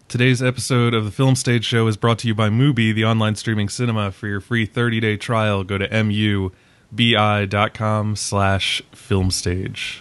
Today's episode of the Film Stage Show is brought to you by Mubi, the online streaming cinema. For your free 30-day trial, go to mubi.com/filmstage.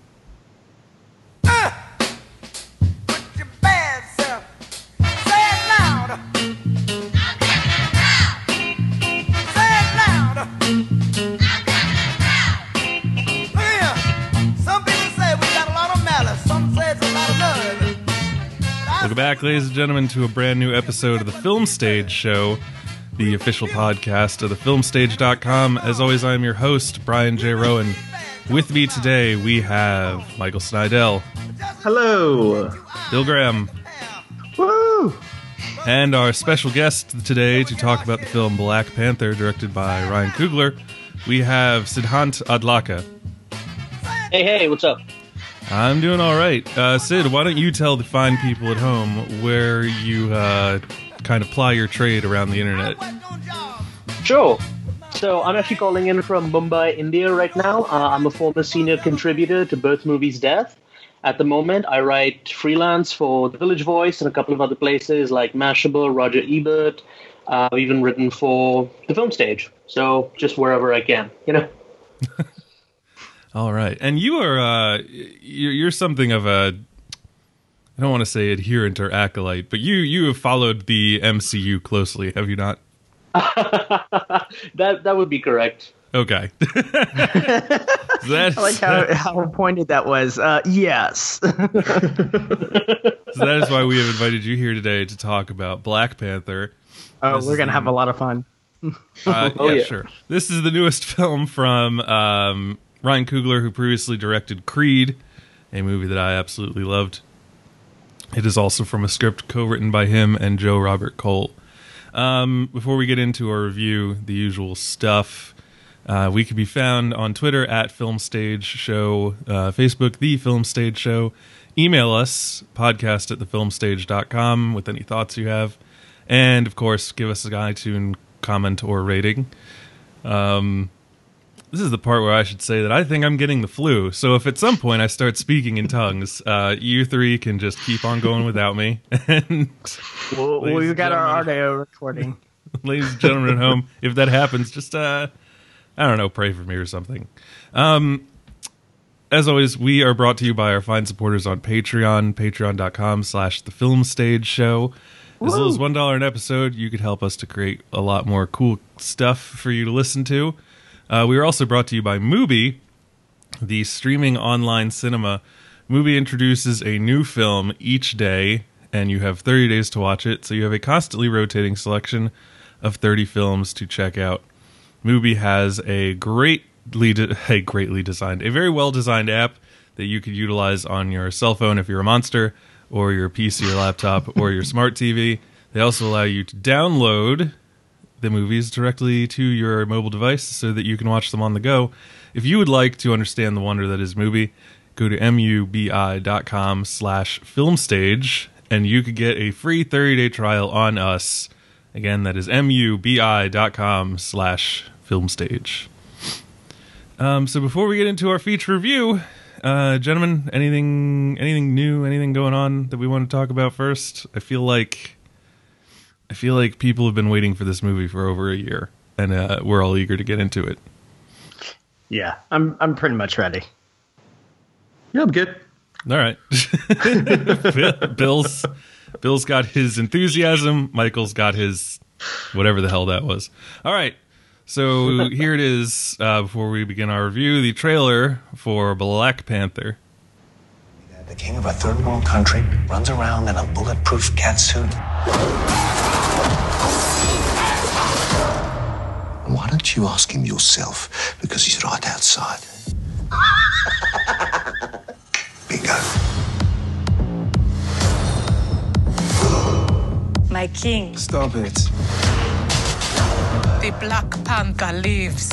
Welcome back, ladies and gentlemen, to a brand new episode of the Film Stage Show, the official podcast of thefilmstage.com. As always, I am your host, Brian J. Rowan. With me today, we have Michael Snydell. Hello. Bill Graham. Woo! And our special guest today to talk about the film Black Panther, directed by Ryan Coogler, we have Siddhant Adlakha. Hey, what's up? I'm doing all right. Sid, why don't you tell the fine people at home where you kind of ply your trade around the internet? Sure. So I'm actually calling in from Mumbai, India right now. I'm a former senior contributor to Birth Movies Death. At the moment, I write freelance for The Village Voice and a couple of other places like Mashable, Roger Ebert. I've even written for the Film Stage. So just wherever I can, you know. All right, and you are you're something of a, I don't want to say adherent or acolyte, but you have followed the MCU closely, have you not? That would be correct. Okay. I like how pointed that was. Yes. So that is why we have invited you here today to talk about Black Panther. Oh, we're gonna have a lot of fun. Yeah, sure. This is the newest film from Ryan Coogler, who previously directed Creed, a movie that I absolutely loved. It is also from a script co-written by him and Joe Robert Cole. Before we get into our review, the usual stuff, we can be found on Twitter at Film Stage Show, Facebook, The Film Stage Show. Email us, podcast@thefilmstage.com, with any thoughts you have. And, of course, give us an iTunes comment or rating. This is the part where I should say that I think I'm getting the flu. So if at some point I start speaking in tongues, you three can just keep on going without me. And we've got our audio recording. Ladies and gentlemen at home, if that happens, just, I don't know, pray for me or something. As always, we are brought to you by our fine supporters on Patreon, patreon.com/thefilmstageshow. As little as $1 an episode, you could help us to create a lot more cool stuff for you to listen to. We are also brought to you by Mubi, the streaming online cinema. Mubi introduces a new film each day, and you have 30 days to watch it, so you have a constantly rotating selection of 30 films to check out. Mubi has a very well-designed app that you could utilize on your cell phone if you're a monster, or your PC or laptop, or your smart TV. They also allow you to download the movies directly to your mobile device so that you can watch them on the go. If you would like to understand the wonder that is Mubi, go to mubi.com/filmstage and you could get a free 30-day trial on us. Again, that is mubi.com/filmstage. So before we get into our feature review, gentlemen, anything new, anything going on that we want to talk about first? I feel like people have been waiting for this movie for over a year, and we're all eager to get into it. Yeah, I'm pretty much ready. Yeah, I'm good. All right. Bill's got his enthusiasm. Michael's got his whatever the hell that was. All right. So here it is, before we begin our review, the trailer for Black Panther. The king of a third world country runs around in a bulletproof catsuit. Why don't you ask him yourself? Because he's right outside. Bingo. My king. Stop it. The Black Panther lives.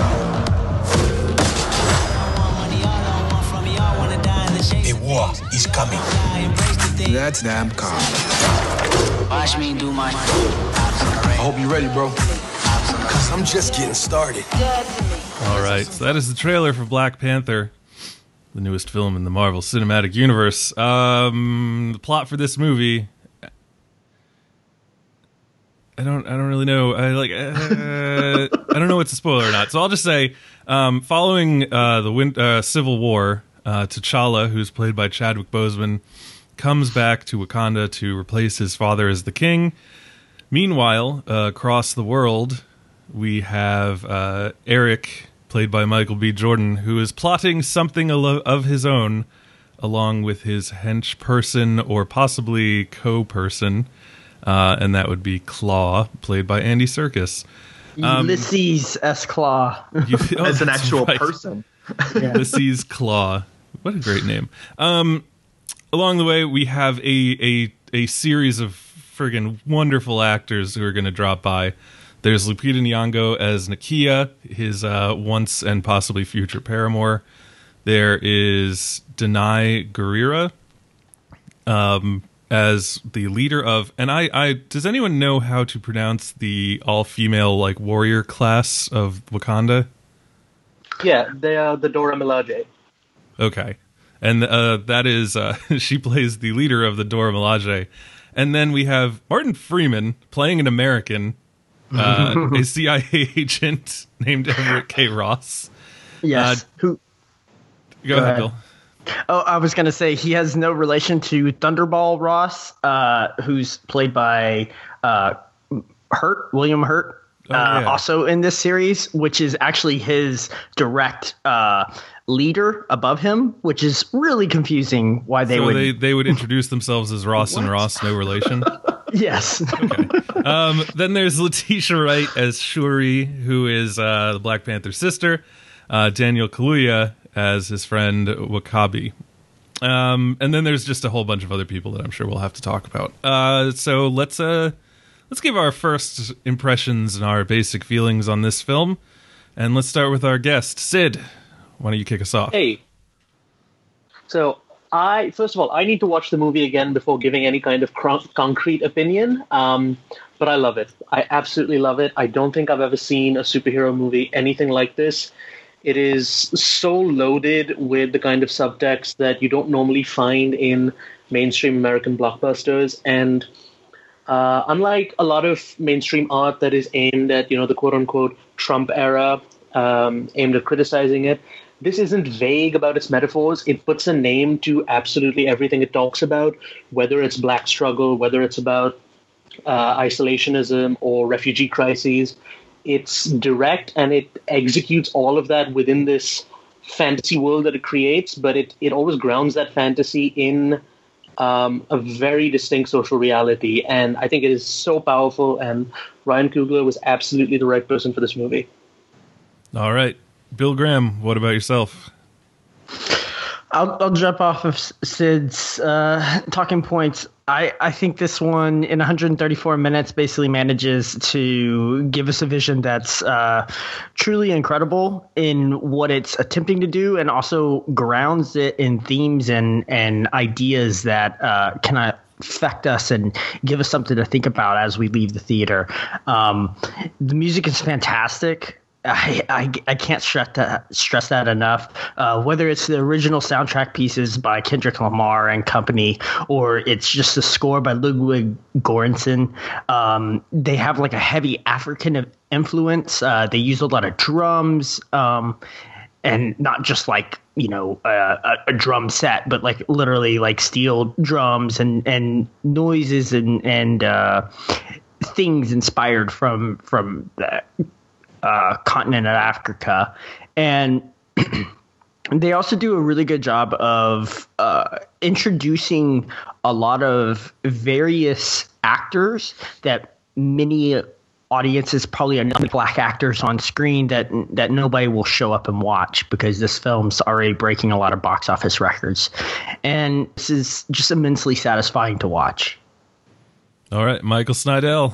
A war is coming. That's damn calm. Watch me do my... I hope you're ready, bro. Because I'm just getting started. All right, so that is the trailer for Black Panther, the newest film in the Marvel Cinematic Universe. The plot for this movie, I don't really know. I don't know what's a spoiler or not. So I'll just say, following the Civil War, T'Challa, who's played by Chadwick Boseman, comes back to Wakanda to replace his father as the king. Meanwhile, across the world, we have Eric, played by Michael B. Jordan, who is plotting something of his own, along with his hench person or possibly co-person. And that would be Claw, played by Andy Serkis. Ulysses S. Claw. As an actual person. Ulysses Claw. What a great name. Along the way, we have a series of friggin' wonderful actors who are going to drop by. There's Lupita Nyong'o as Nakia, his once and possibly future paramour. There is Danai Gurira, as the leader of, and I does anyone know how to pronounce the all-female like warrior class of Wakanda? Yeah, they are the Dora Milaje. Okay, and that is she plays the leader of the Dora Milaje, and then we have Martin Freeman playing an American, a CIA agent named Everett K. Ross. Yes, Go ahead, Bill. Oh, I was going to say he has no relation to Thunderball Ross, who's played by William Hurt, also in this series, which is actually his direct leader above him, which is really confusing why they would introduce themselves as Ross and Ross, no relation. Yes. Okay. Then there's Letitia Wright as Shuri, who is the Black Panther's sister. Daniel Kaluuya as his friend W'Kabi. And then there's just a whole bunch of other people that I'm sure we'll have to talk about. So let's give our first impressions and our basic feelings on this film. And let's start with our guest, Sid. Why don't you kick us off? Hey. So first of all, I need to watch the movie again before giving any kind of concrete opinion. But I love it. I absolutely love it. I don't think I've ever seen a superhero movie anything like this. It is so loaded with the kind of subtext that you don't normally find in mainstream American blockbusters. And unlike a lot of mainstream art that is aimed at, the quote-unquote Trump era, aimed at criticizing it, this isn't vague about its metaphors. It puts a name to absolutely everything it talks about, whether it's black struggle, whether it's about isolationism or refugee crises. It's direct and it executes all of that within this fantasy world that it creates, but it always grounds that fantasy in a very distinct social reality. And I think it is so powerful, and Ryan Coogler was absolutely the right person for this movie. All right. Bill Graham, what about yourself? I'll jump off of Sid's talking points. I think this one in 134 minutes basically manages to give us a vision that's truly incredible in what it's attempting to do, and also grounds it in themes and ideas that can affect us and give us something to think about as we leave the theater. The music is fantastic. I can't stress that enough. Whether it's the original soundtrack pieces by Kendrick Lamar and company, or it's just the score by Ludwig Göransson, they have like a heavy African influence. They use a lot of drums, and not just like a drum set, but like literally like steel drums and noises and things inspired from the continent of Africa. And they also do a really good job of introducing a lot of various actors that many audiences probably are not black actors on screen that nobody will show up and watch, because this film's already breaking a lot of box office records. And this is just immensely satisfying to watch. All right, Michael Snydell.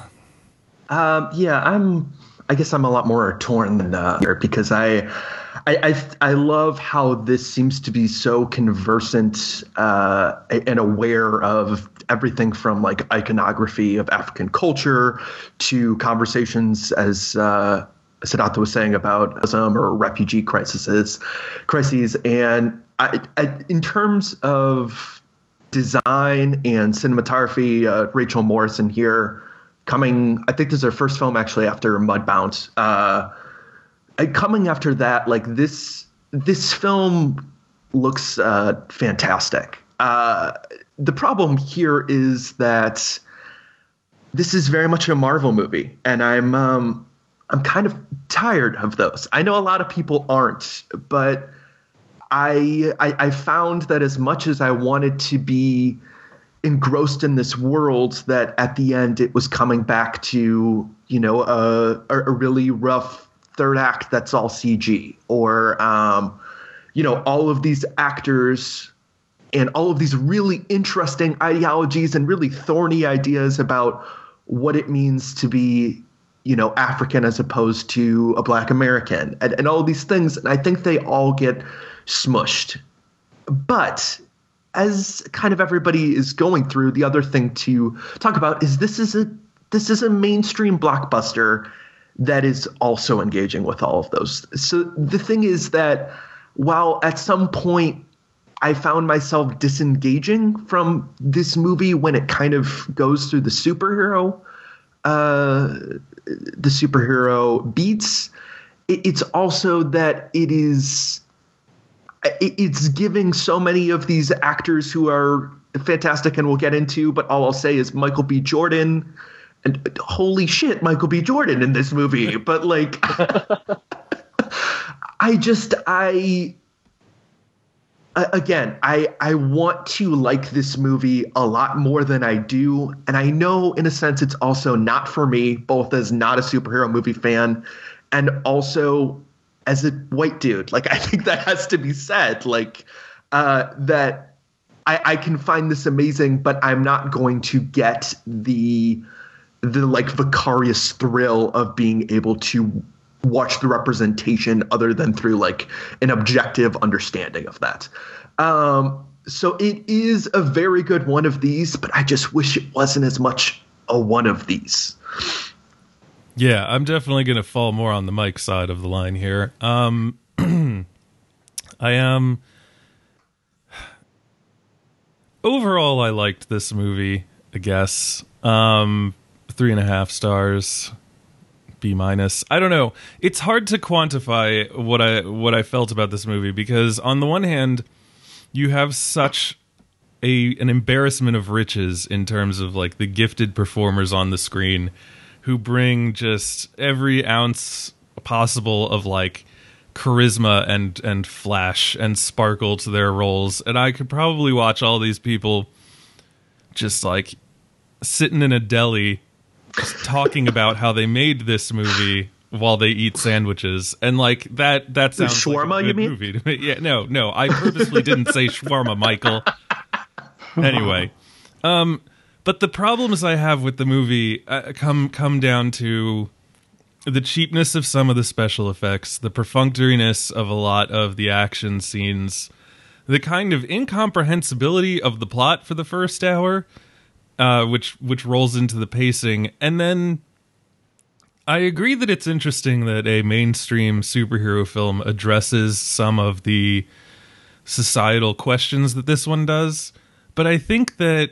I guess I'm a lot more torn than because I love how this seems to be so conversant and aware of everything from like iconography of African culture to conversations, as Siddhartha was saying, about Islam or refugee crises. And I, in terms of design and cinematography, Rachel Morrison here coming, I think this is their first film actually after Mudbound. Coming after that, like this film looks fantastic. The problem here is that this is very much a Marvel movie, and I'm kind of tired of those. I know a lot of people aren't, but I found that as much as I wanted to be engrossed in this world, that at the end it was coming back to, you know, a really rough third act that's all CG, or you know, all of these actors and all of these really interesting ideologies and really thorny ideas about what it means to be, you know, African as opposed to a Black American, and all of these things. And I think they all get smushed. But as kind of everybody is going through, the other thing to talk about is this is a mainstream blockbuster that is also engaging with all of those. So the thing is that while at some point I found myself disengaging from this movie when it kind of goes through the superhero beats, it's also that it's giving so many of these actors who are fantastic and we'll get into, but all I'll say is Michael B. Jordan, and holy shit, Michael B. Jordan in this movie. But like, I want to like this movie a lot more than I do. And I know in a sense it's also not for me, both as not a superhero movie fan and also as a white dude. Like, I think that has to be said, like, that I can find this amazing, but I'm not going to get the like vicarious thrill of being able to watch the representation other than through like an objective understanding of that. So it is a very good one of these, but I just wish it wasn't as much a one of these. Yeah, I'm definitely going to fall more on the Mike side of the line here. I am. Overall, I liked this movie, I guess. 3.5 stars. B-. I don't know. It's hard to quantify what I felt about this movie, because on the one hand, you have such an embarrassment of riches in terms of like the gifted performers on the screen who bring just every ounce possible of like charisma and flash and sparkle to their roles. And I could probably watch all these people just like sitting in a deli talking about how they made this movie while they eat sandwiches, and like that sounds shawarma, like a good movie to me. Yeah, no, I purposely didn't say shawarma, Michael. Anyway, but the problems I have with the movie come down to the cheapness of some of the special effects, the perfunctoriness of a lot of the action scenes, the kind of incomprehensibility of the plot for the first hour, which rolls into the pacing. And then I agree that it's interesting that a mainstream superhero film addresses some of the societal questions that this one does, but I think that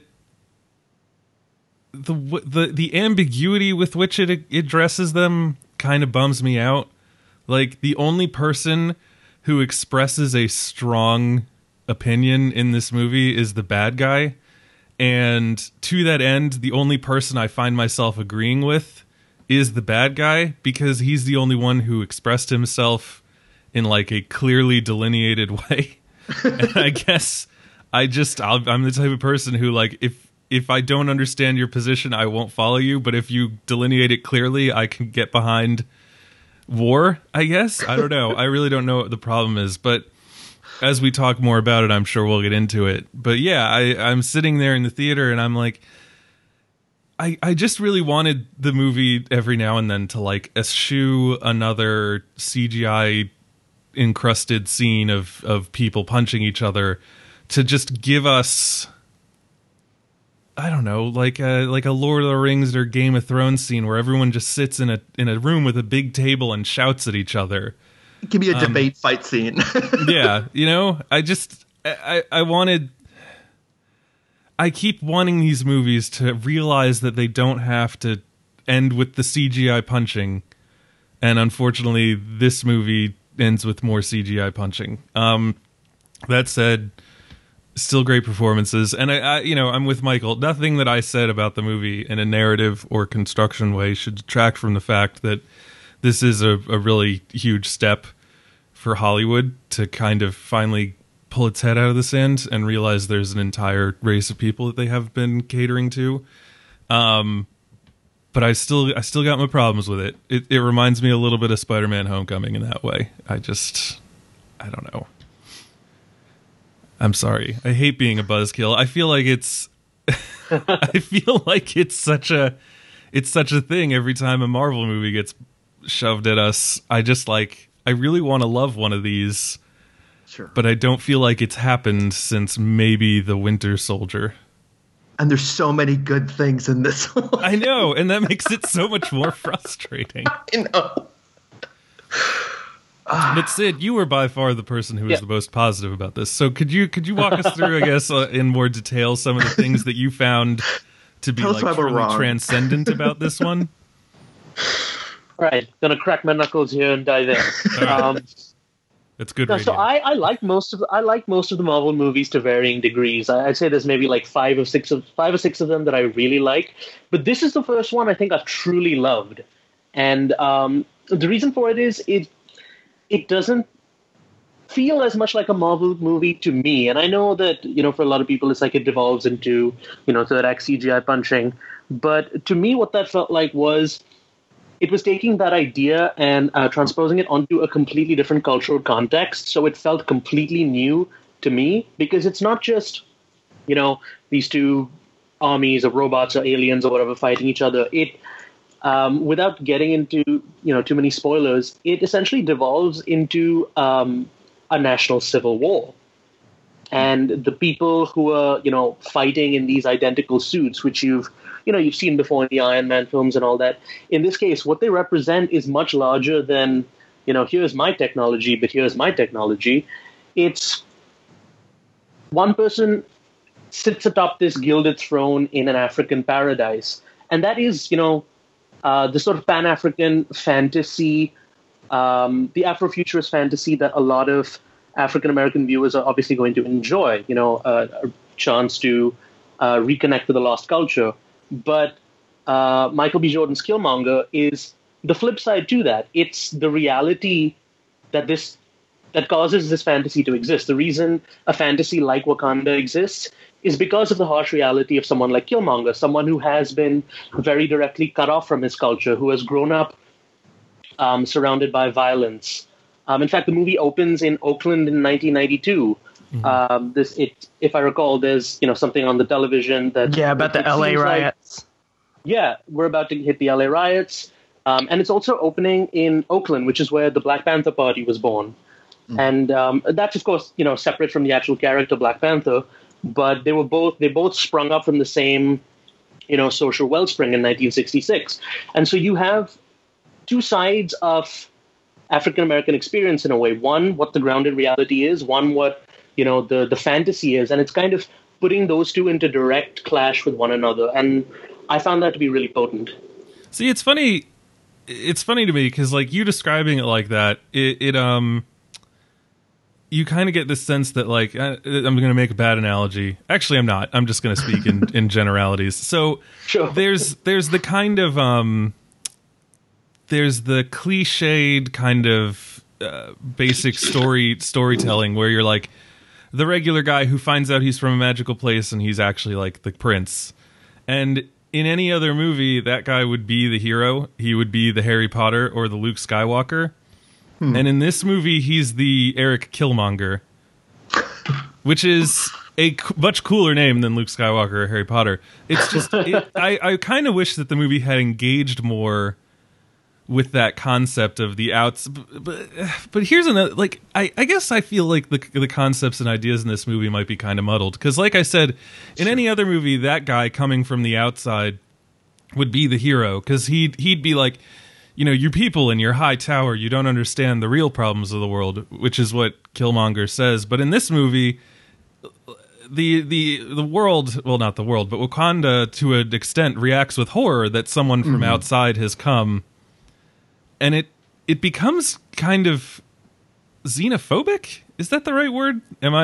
the ambiguity with which it addresses them kind of bums me out. Like, the only person who expresses a strong opinion in this movie is the bad guy. And to that end, the only person I find myself agreeing with is the bad guy, because he's the only one who expressed himself in like a clearly delineated way. And I guess I'm the type of person who, like, if I don't understand your position, I won't follow you. But if you delineate it clearly, I can get behind war, I guess. I don't know. I really don't know what the problem is. But as we talk more about it, I'm sure we'll get into it. But yeah, I'm sitting there in the theater and I'm like, I just really wanted the movie every now and then to like eschew another CGI encrusted scene of people punching each other, to just give us, I don't know, like a Lord of the Rings or Game of Thrones scene where everyone just sits in a room with a big table and shouts at each other. Give me a debate fight scene. Yeah, you know, I keep wanting these movies to realize that they don't have to end with the CGI punching, and unfortunately, this movie ends with more CGI punching. That said, still great performances, and I'm with Michael. Nothing that I said about the movie in a narrative or construction way should detract from the fact that this is a really huge step for Hollywood to kind of finally pull its head out of the sand and realize there's an entire race of people that they have been catering to. But I still got my problems with it. It reminds me a little bit of Spider-Man Homecoming in that way. I don't know. I'm sorry. I hate being a buzzkill. I feel like it's such a thing every time a Marvel movie gets shoved at us. I really want to love one of these. Sure. But I don't feel like it's happened since maybe The Winter Soldier. And there's so many good things in this one. I know, and that makes it so much more frustrating. I know. But Sid, you were by far the person who was the most positive about this. So could you walk us through, I guess, in more detail, some of the things that you found to be truly transcendent about this one? All right, gonna crack my knuckles here and dive in. It's good. No, so I like most of the Marvel movies to varying degrees. I'd say there's maybe like five or six of them that I really like, but this is the first one I think I've truly loved, and the reason for it is it doesn't feel as much like a Marvel movie to me. And I know that for a lot of people it's like it devolves into third act CGI punching, but to me what that felt like was it was taking that idea and transposing it onto a completely different cultural context. So it felt completely new to me because it's not just, these two armies of robots or aliens or whatever fighting each other. It, without getting into, too many spoilers, it essentially devolves into a national civil war. And the people who are, fighting in these identical suits, which you've seen before in the Iron Man films and all that. In this case, what they represent is much larger than, here's my technology, but here's my technology. It's one person sits atop this gilded throne in an African paradise. And that is, the sort of Pan-African fantasy, the Afrofuturist fantasy that a lot of African-American viewers are obviously going to enjoy, a chance to reconnect with a lost culture. But Michael B. Jordan's Killmonger is the flip side to that. It's the reality that causes this fantasy to exist. The reason a fantasy like Wakanda exists is because of the harsh reality of someone like Killmonger, someone who has been very directly cut off from his culture, who has grown up surrounded by violence. In fact, the movie opens in Oakland in 1992. Mm-hmm. If I recall, there's something on the television that about the LA riots. We're about to hit the LA riots, and it's also opening in Oakland, which is where the Black Panther Party was born, and that's of course separate from the actual character Black Panther, but they both sprung up from the same social wellspring in 1966, and so you have two sides of African American experience in a way. One, what the grounded reality is. One, what the fantasy is, and it's kind of putting those two into direct clash with one another, and I found that to be really potent. See, it's funny to me because like you describing it like that, you kind of get this sense that like I'm going to make a bad analogy. Actually, I'm not. I'm just going to speak in generalities. So sure. There's the kind of there's the cliched kind of basic storytelling where you're like the regular guy who finds out he's from a magical place and he's actually like the prince. And in any other movie, that guy would be the hero. He would be the Harry Potter or the Luke Skywalker. And in this movie, he's the Eric Killmonger, which is a much cooler name than Luke Skywalker or Harry Potter. It's just, I kind of wish that the movie had engaged more with that concept of the outs. But here's another, like, I guess I feel like the concepts and ideas in this movie might be kind of muddled. Because like I said, in any other movie, that guy coming from the outside would be the hero. Because he'd be like, you people in your high tower, you don't understand the real problems of the world, which is what Killmonger says. But in this movie, the world, well, not the world, but Wakanda to an extent reacts with horror that someone from outside has come, and it becomes kind of xenophobic. Is that the right word?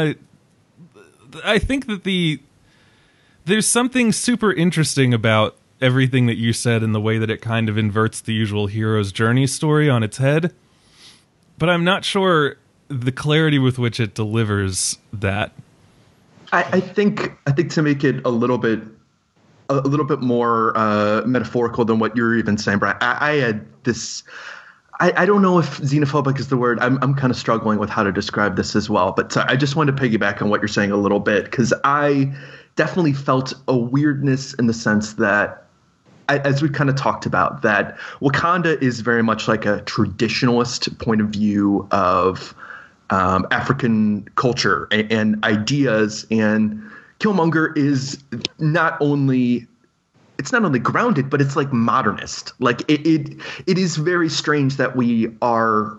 I think that there's something super interesting about everything that you said in the way that it kind of inverts the usual hero's journey story on its head, but I'm not sure the clarity with which it delivers that. I think to make it a little bit more metaphorical than what you're even saying, Brian. I had this. I don't know if xenophobic is the word. I'm kind of struggling with how to describe this as well. But I just wanted to piggyback on what you're saying a little bit, because I definitely felt a weirdness in the sense that, as we kind of talked about, that Wakanda is very much like a traditionalist point of view of African culture and ideas, and Killmonger is not only grounded, but it's like modernist. Like it is very strange that we are,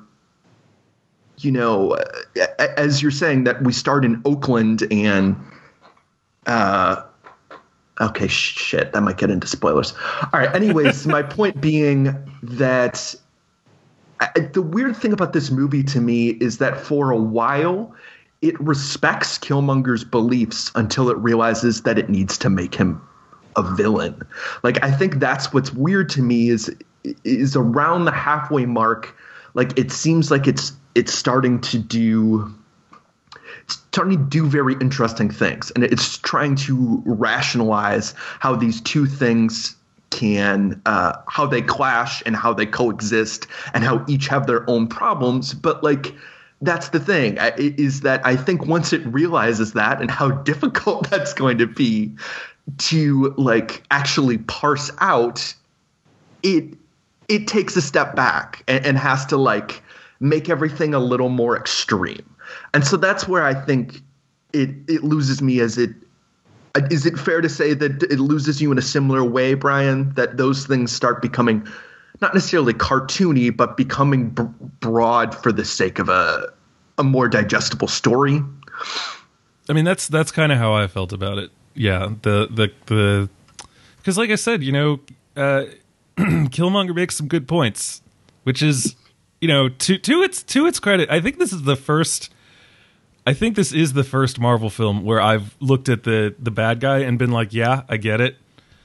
as you're saying, that we start in Oakland and okay, shit, that might get into spoilers. All right, anyways, my point being that the weird thing about this movie to me is that for a while it respects Killmonger's beliefs until it realizes that it needs to make him a villain. Like, I think that's what's weird to me is around the halfway mark, like it seems like it's starting to do very interesting things, and it's trying to rationalize how these two things can how they clash and how they coexist and how each have their own problems. But like, that's the thing, is that I think once it realizes that and how difficult that's going to be to like actually parse out, it takes a step back and has to like make everything a little more extreme. And so that's where I think it loses me. Is it fair to say that it loses you in a similar way, Brian, that those things start becoming not necessarily cartoony, but becoming broad for the sake of a more digestible story? I mean, that's kind of how I felt about it. Yeah, because like I said, Killmonger makes some good points, which is, to its credit, I think this is the first Marvel film where I've looked at the bad guy and been like, yeah, I get it.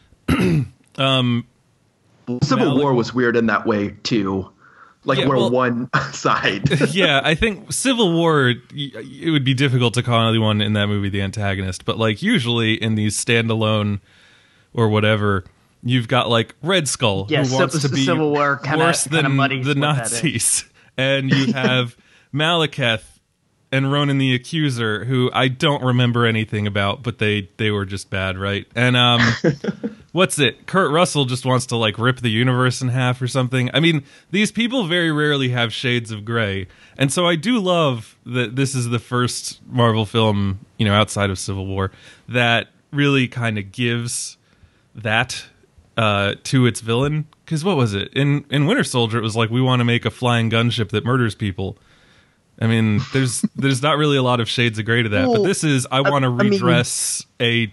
Civil War was weird in that way too. Like, yeah, we're one side. Yeah, I think Civil War, it would be difficult to call anyone in that movie the antagonist. But, like, usually in these standalone or whatever, you've got, like, Red Skull, who wants to be Civil War worse than the Nazis. And you have Malekith and Ronan the Accuser, who I don't remember anything about, but they were just bad, right? And what's it? Kurt Russell just wants to like rip the universe in half or something. I mean, these people very rarely have shades of gray, and so I do love that this is the first Marvel film, outside of Civil War, that really kind of gives that to its villain. Because what was it in Winter Soldier? It was like, we want to make a flying gunship that murders people. I mean, there's not really a lot of shades of gray to that, but this is, I want to redress a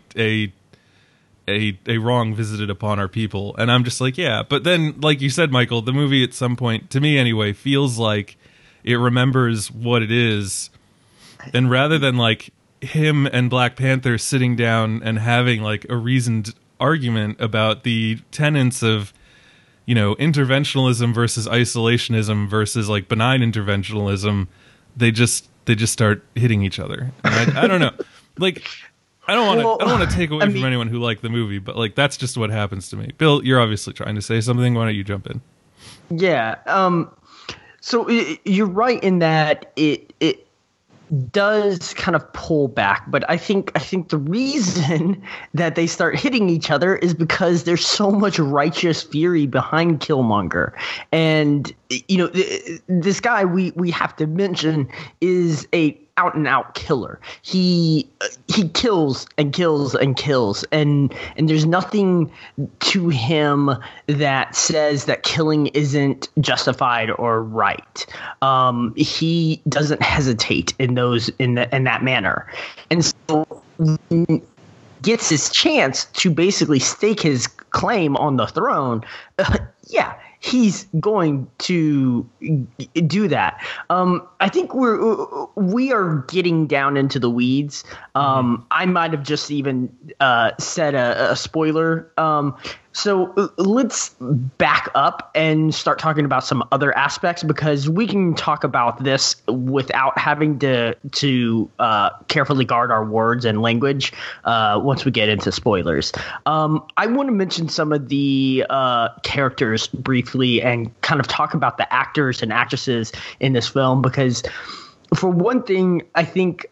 wrong visited upon our people, and I'm just like, yeah. But then, like you said, Michael, the movie at some point, to me anyway, feels like it remembers what it is, and rather than like him and Black Panther sitting down and having like a reasoned argument about the tenets of, interventionalism versus isolationism versus like benign interventionalism, they just start hitting each other. And I don't know. Like, I don't want to take away from anyone who liked the movie, but like, that's just what happens to me. Bill, you're obviously trying to say something. Why don't you jump in? Yeah. So you're right in that it does kind of pull back, but I think the reason that they start hitting each other is because there's so much righteous fury behind Killmonger, and this guy we have to mention is a out and out killer. He kills and kills and kills, and there's nothing to him that says that killing isn't justified or right. He doesn't hesitate in that manner, and so gets his chance to basically stake his claim on the throne, yeah, he's going to do that. I think we are getting down into the weeds. I might have just even said a spoiler. So let's back up and start talking about some other aspects, because we can talk about this without having to carefully guard our words and language once we get into spoilers. I want to mention some of the characters briefly and kind of talk about the actors and actresses in this film, because for one thing, I think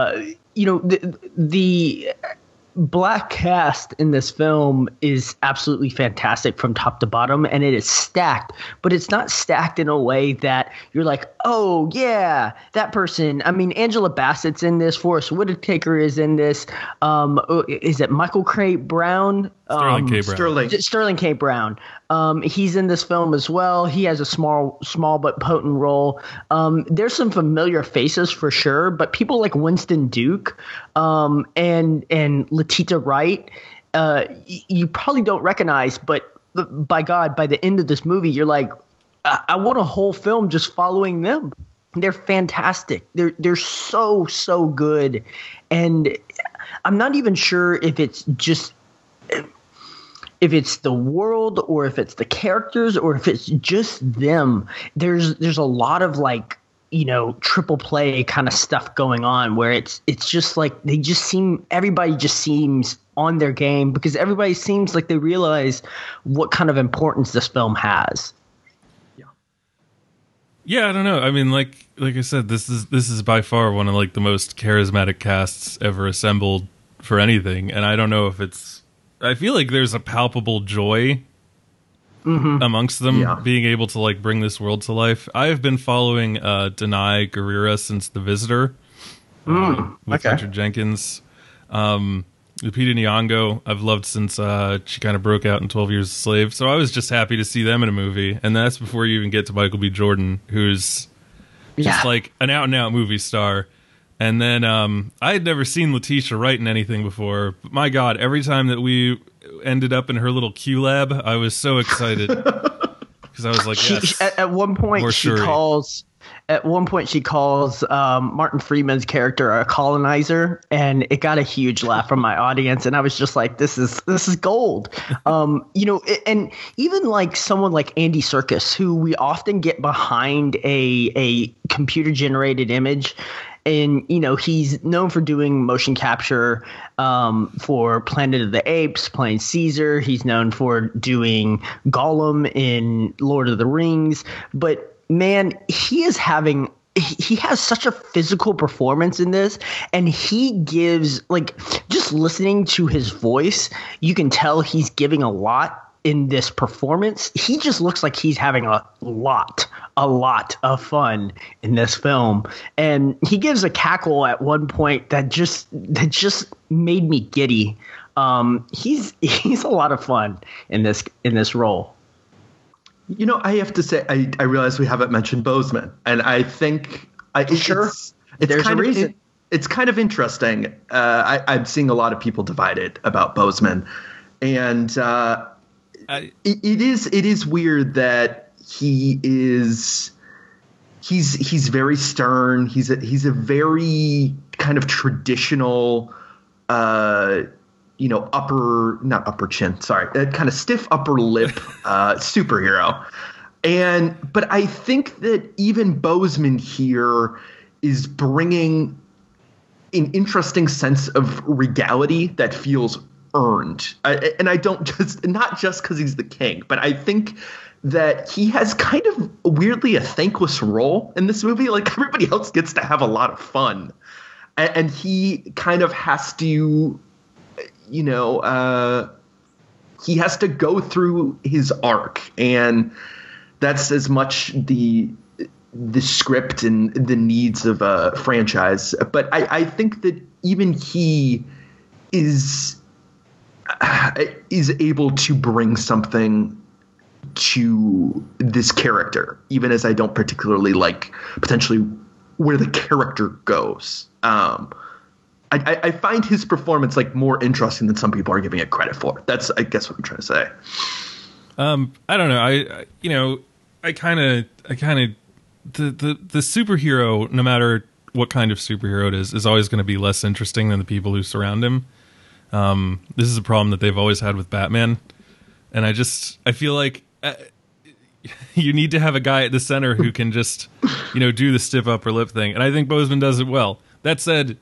the Black cast in this film is absolutely fantastic from top to bottom, and it is stacked, but it's not stacked in a way that you're like, oh yeah, that person. I mean, Angela Bassett's in this. Forrest Whitaker is in this. Is it Michael K. Brown? Sterling K. Brown. Sterling K. Brown. He's in this film as well. He has a small but potent role. There's some familiar faces for sure, but people like Winston Duke and Letitia Wright, you probably don't recognize, but by God, by the end of this movie, you're like, I want a whole film just following them. They're fantastic. They're so good, and I'm not even sure if it's the world or if it's the characters or if it's just them. There's a lot of triple play kind of stuff going on where it's just like everybody just seems on their game, because everybody seems like they realize what kind of importance this film has. Yeah, I don't know. I mean, like I said, this is by far one of the most charismatic casts ever assembled for anything, and I don't know if it's. I feel like there's a palpable joy amongst them being able to bring this world to life. I have been following Danai Gurira since The Visitor with Richard Jenkins. Lupita Nyong'o I've loved since she kind of broke out in 12 Years a Slave. So I was just happy to see them in a movie. And that's before you even get to Michael B. Jordan, who's just an out-and-out movie star. And then I had never seen Letitia Wright in anything before. But my God, every time that we ended up in her little Q lab, I was so excited. Because I was like, yes. At one point, she calls Martin Freeman's character a colonizer, and it got a huge laugh from my audience. And I was just like, "This is gold," And even someone like Andy Serkis, who we often get behind a computer generated image. And, he's known for doing motion capture for Planet of the Apes, playing Caesar. He's known for doing Gollum in Lord of the Rings. But, man, he has such a physical performance in this. And he gives, just listening to his voice, you can tell he's giving a lot in this performance. He just looks like he's having a lot of fun in this film, and he gives a cackle at one point that just made me giddy. He's a lot of fun in this role. I have to say, I realize we haven't mentioned Boseman, and I think it's there's a reason. It's kind of interesting. I'm seeing a lot of people divided about Boseman, and it is weird that he's very stern. He's a very kind of traditional, not upper chin. Sorry, that kind of stiff upper lip superhero. But I think that even Boseman here is bringing an interesting sense of regality that feels earned. And I don't not just because he's the king, but I think that he has kind of weirdly a thankless role in this movie. Everybody else gets to have a lot of fun, and he kind of has to, he has to go through his arc, and that's as much the script and the needs of a franchise. But I think that even he is able to bring something to this character, even as I don't particularly like potentially where the character goes. I find his performance like more interesting than some people are giving it credit for. That's, I guess, what I'm trying to say. I don't know. I kind of the superhero, no matter what kind of superhero it is always going to be less interesting than the people who surround him. This is a problem that they've always had with Batman, and I feel like you need to have a guy at the center who can just, do the stiff upper lip thing, and I think Boseman does it well. That said,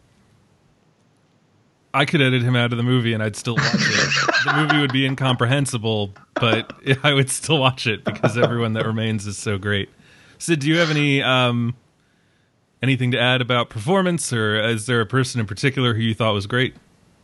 I could edit him out of the movie and I'd still watch it. The movie would be incomprehensible, but I would still watch it because everyone that remains is so great. Sid, do you have anything to add about performance, or is there a person in particular who you thought was great?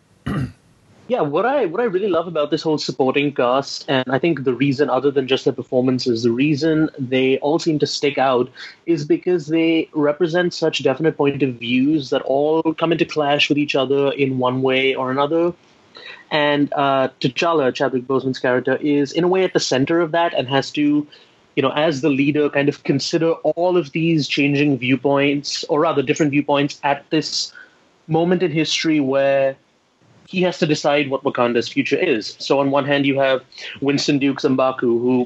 Yeah, what I really love about this whole supporting cast, and I think the reason, other than just their performances, the reason they all seem to stick out is because they represent such definite point of views that all come into clash with each other in one way or another. And T'Challa, Chadwick Boseman's character, is in a way at the center of that and has to, as the leader, kind of consider all of these changing viewpoints, or rather different viewpoints, at this moment in history where he has to decide what Wakanda's future is. So on one hand, you have Winston Dukes M'Baku, who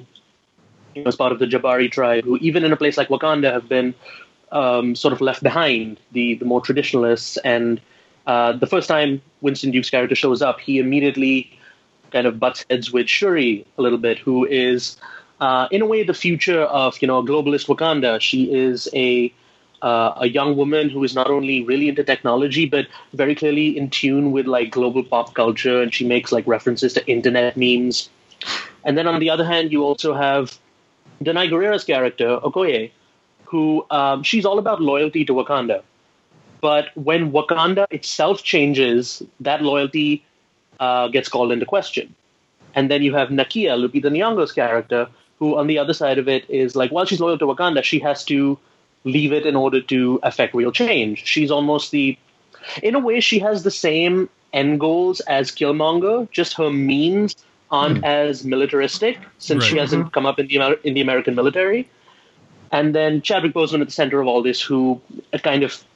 is part of the Jabari tribe, who even in a place like Wakanda have been sort of left behind, the more traditionalists. And the first time Winston Duke's character shows up, he immediately kind of butts heads with Shuri a little bit, who is, in a way, the future of, a globalist Wakanda. She is a young woman who is not only really into technology, but very clearly in tune with like global pop culture, and she makes like references to internet memes. And then on the other hand, you also have Danai Gurira's character, Okoye, who she's all about loyalty to Wakanda. But when Wakanda itself changes, that loyalty gets called into question. And then you have Nakia, Lupita Nyong'o's character, who on the other side of it is like, while she's loyal to Wakanda, she has to leave it in order to affect real change. She's almost in a way, she has the same end goals as Killmonger, just her means aren't as militaristic, since she hasn't come up in the American military. And then Chadwick Boseman at the center of all this, who kind of,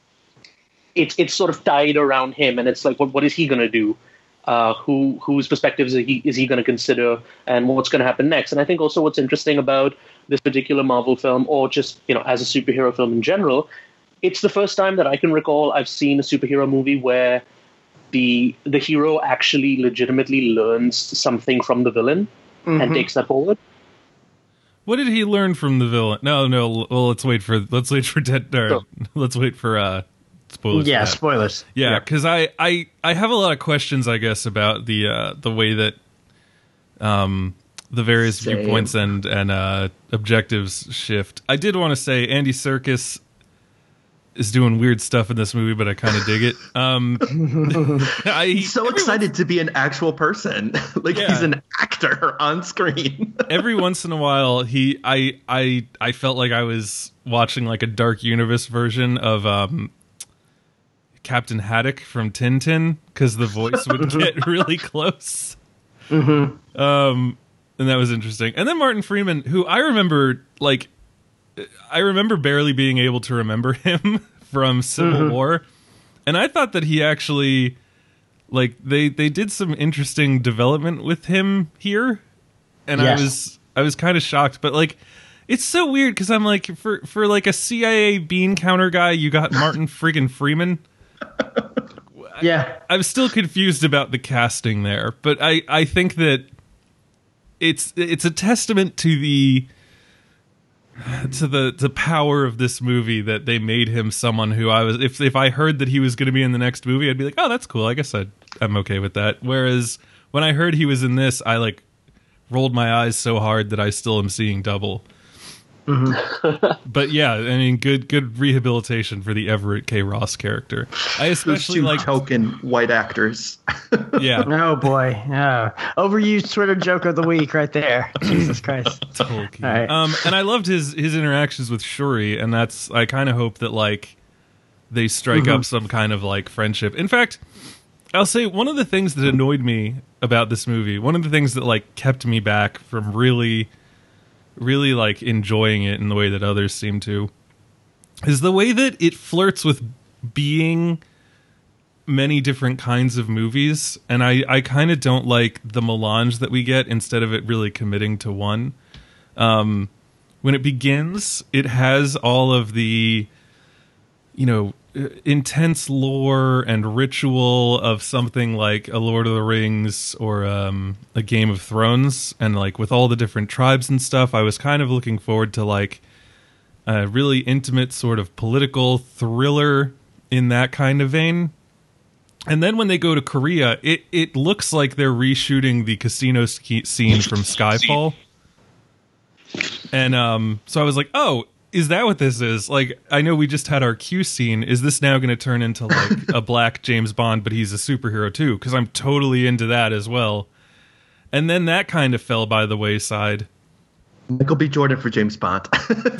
it's sort of tied around him, and it's like, what is he going to do? Whose perspectives is he going to consider, and what's going to happen next? And I think also what's interesting about this particular Marvel film, or just as a superhero film in general, it's the first time that I can recall I've seen a superhero movie where the hero actually legitimately learns something from the villain and takes that forward. What did he learn from the villain? No. Well, let's wait for spoilers. Yeah, spoilers. Yeah, because I have a lot of questions, I guess, about the way that the various viewpoints and objectives shift. I did want to say Andy Serkis is doing weird stuff in this movie, but I kind of dig it. He's so excited to be an actual person, he's an actor on screen. Every once in a while, I felt like I was watching like a Dark Universe version of Captain Haddock from Tintin, because the voice would get really close. And that was interesting. And then Martin Freeman, who I remember barely being able to remember him from Civil War. And I thought that he actually, they did some interesting development with him here. And yes. I was kind of shocked, but it's so weird, because I'm like, for like a CIA bean counter guy, you got Martin friggin' Freeman. Yeah. I'm still confused about the casting there, but I think that it's a testament to the power of this movie that they made him someone who I was, if I heard that he was going to be in the next movie, I'd be like, oh, that's cool. I guess I'm okay with that. Whereas when I heard he was in this, I rolled my eyes so hard that I still am seeing double. But yeah, I mean, good rehabilitation for the Everett K. Ross character. I especially like token white actors. Yeah. Oh boy. Yeah. Overused Twitter joke of the week right there. Jesus Christ. Tolkien. Right. And I loved his interactions with Shuri, and I kind of hope that they strike up some kind of friendship. In fact, I'll say one of the things that annoyed me about this movie, one of the things that kept me back from really enjoying it in the way that others seem to, is the way that it flirts with being many different kinds of movies, and I kind of don't like the melange that we get instead of it really committing to one. When it begins, it has all of the, intense lore and ritual of something like a Lord of the Rings or a Game of Thrones, and like with all the different tribes and stuff, I was kind of looking forward to like a really intimate sort of political thriller in that kind of vein. And then when they go to Korea, it looks like they're reshooting the casino scene from Skyfall. And so I was like, oh, is that what this is? Like, I know we just had our Q scene. Is this now going to turn into like a black James Bond, but he's a superhero too? Because I'm totally into that as well. And then that kind of fell by the wayside. Michael B. Jordan for James Bond.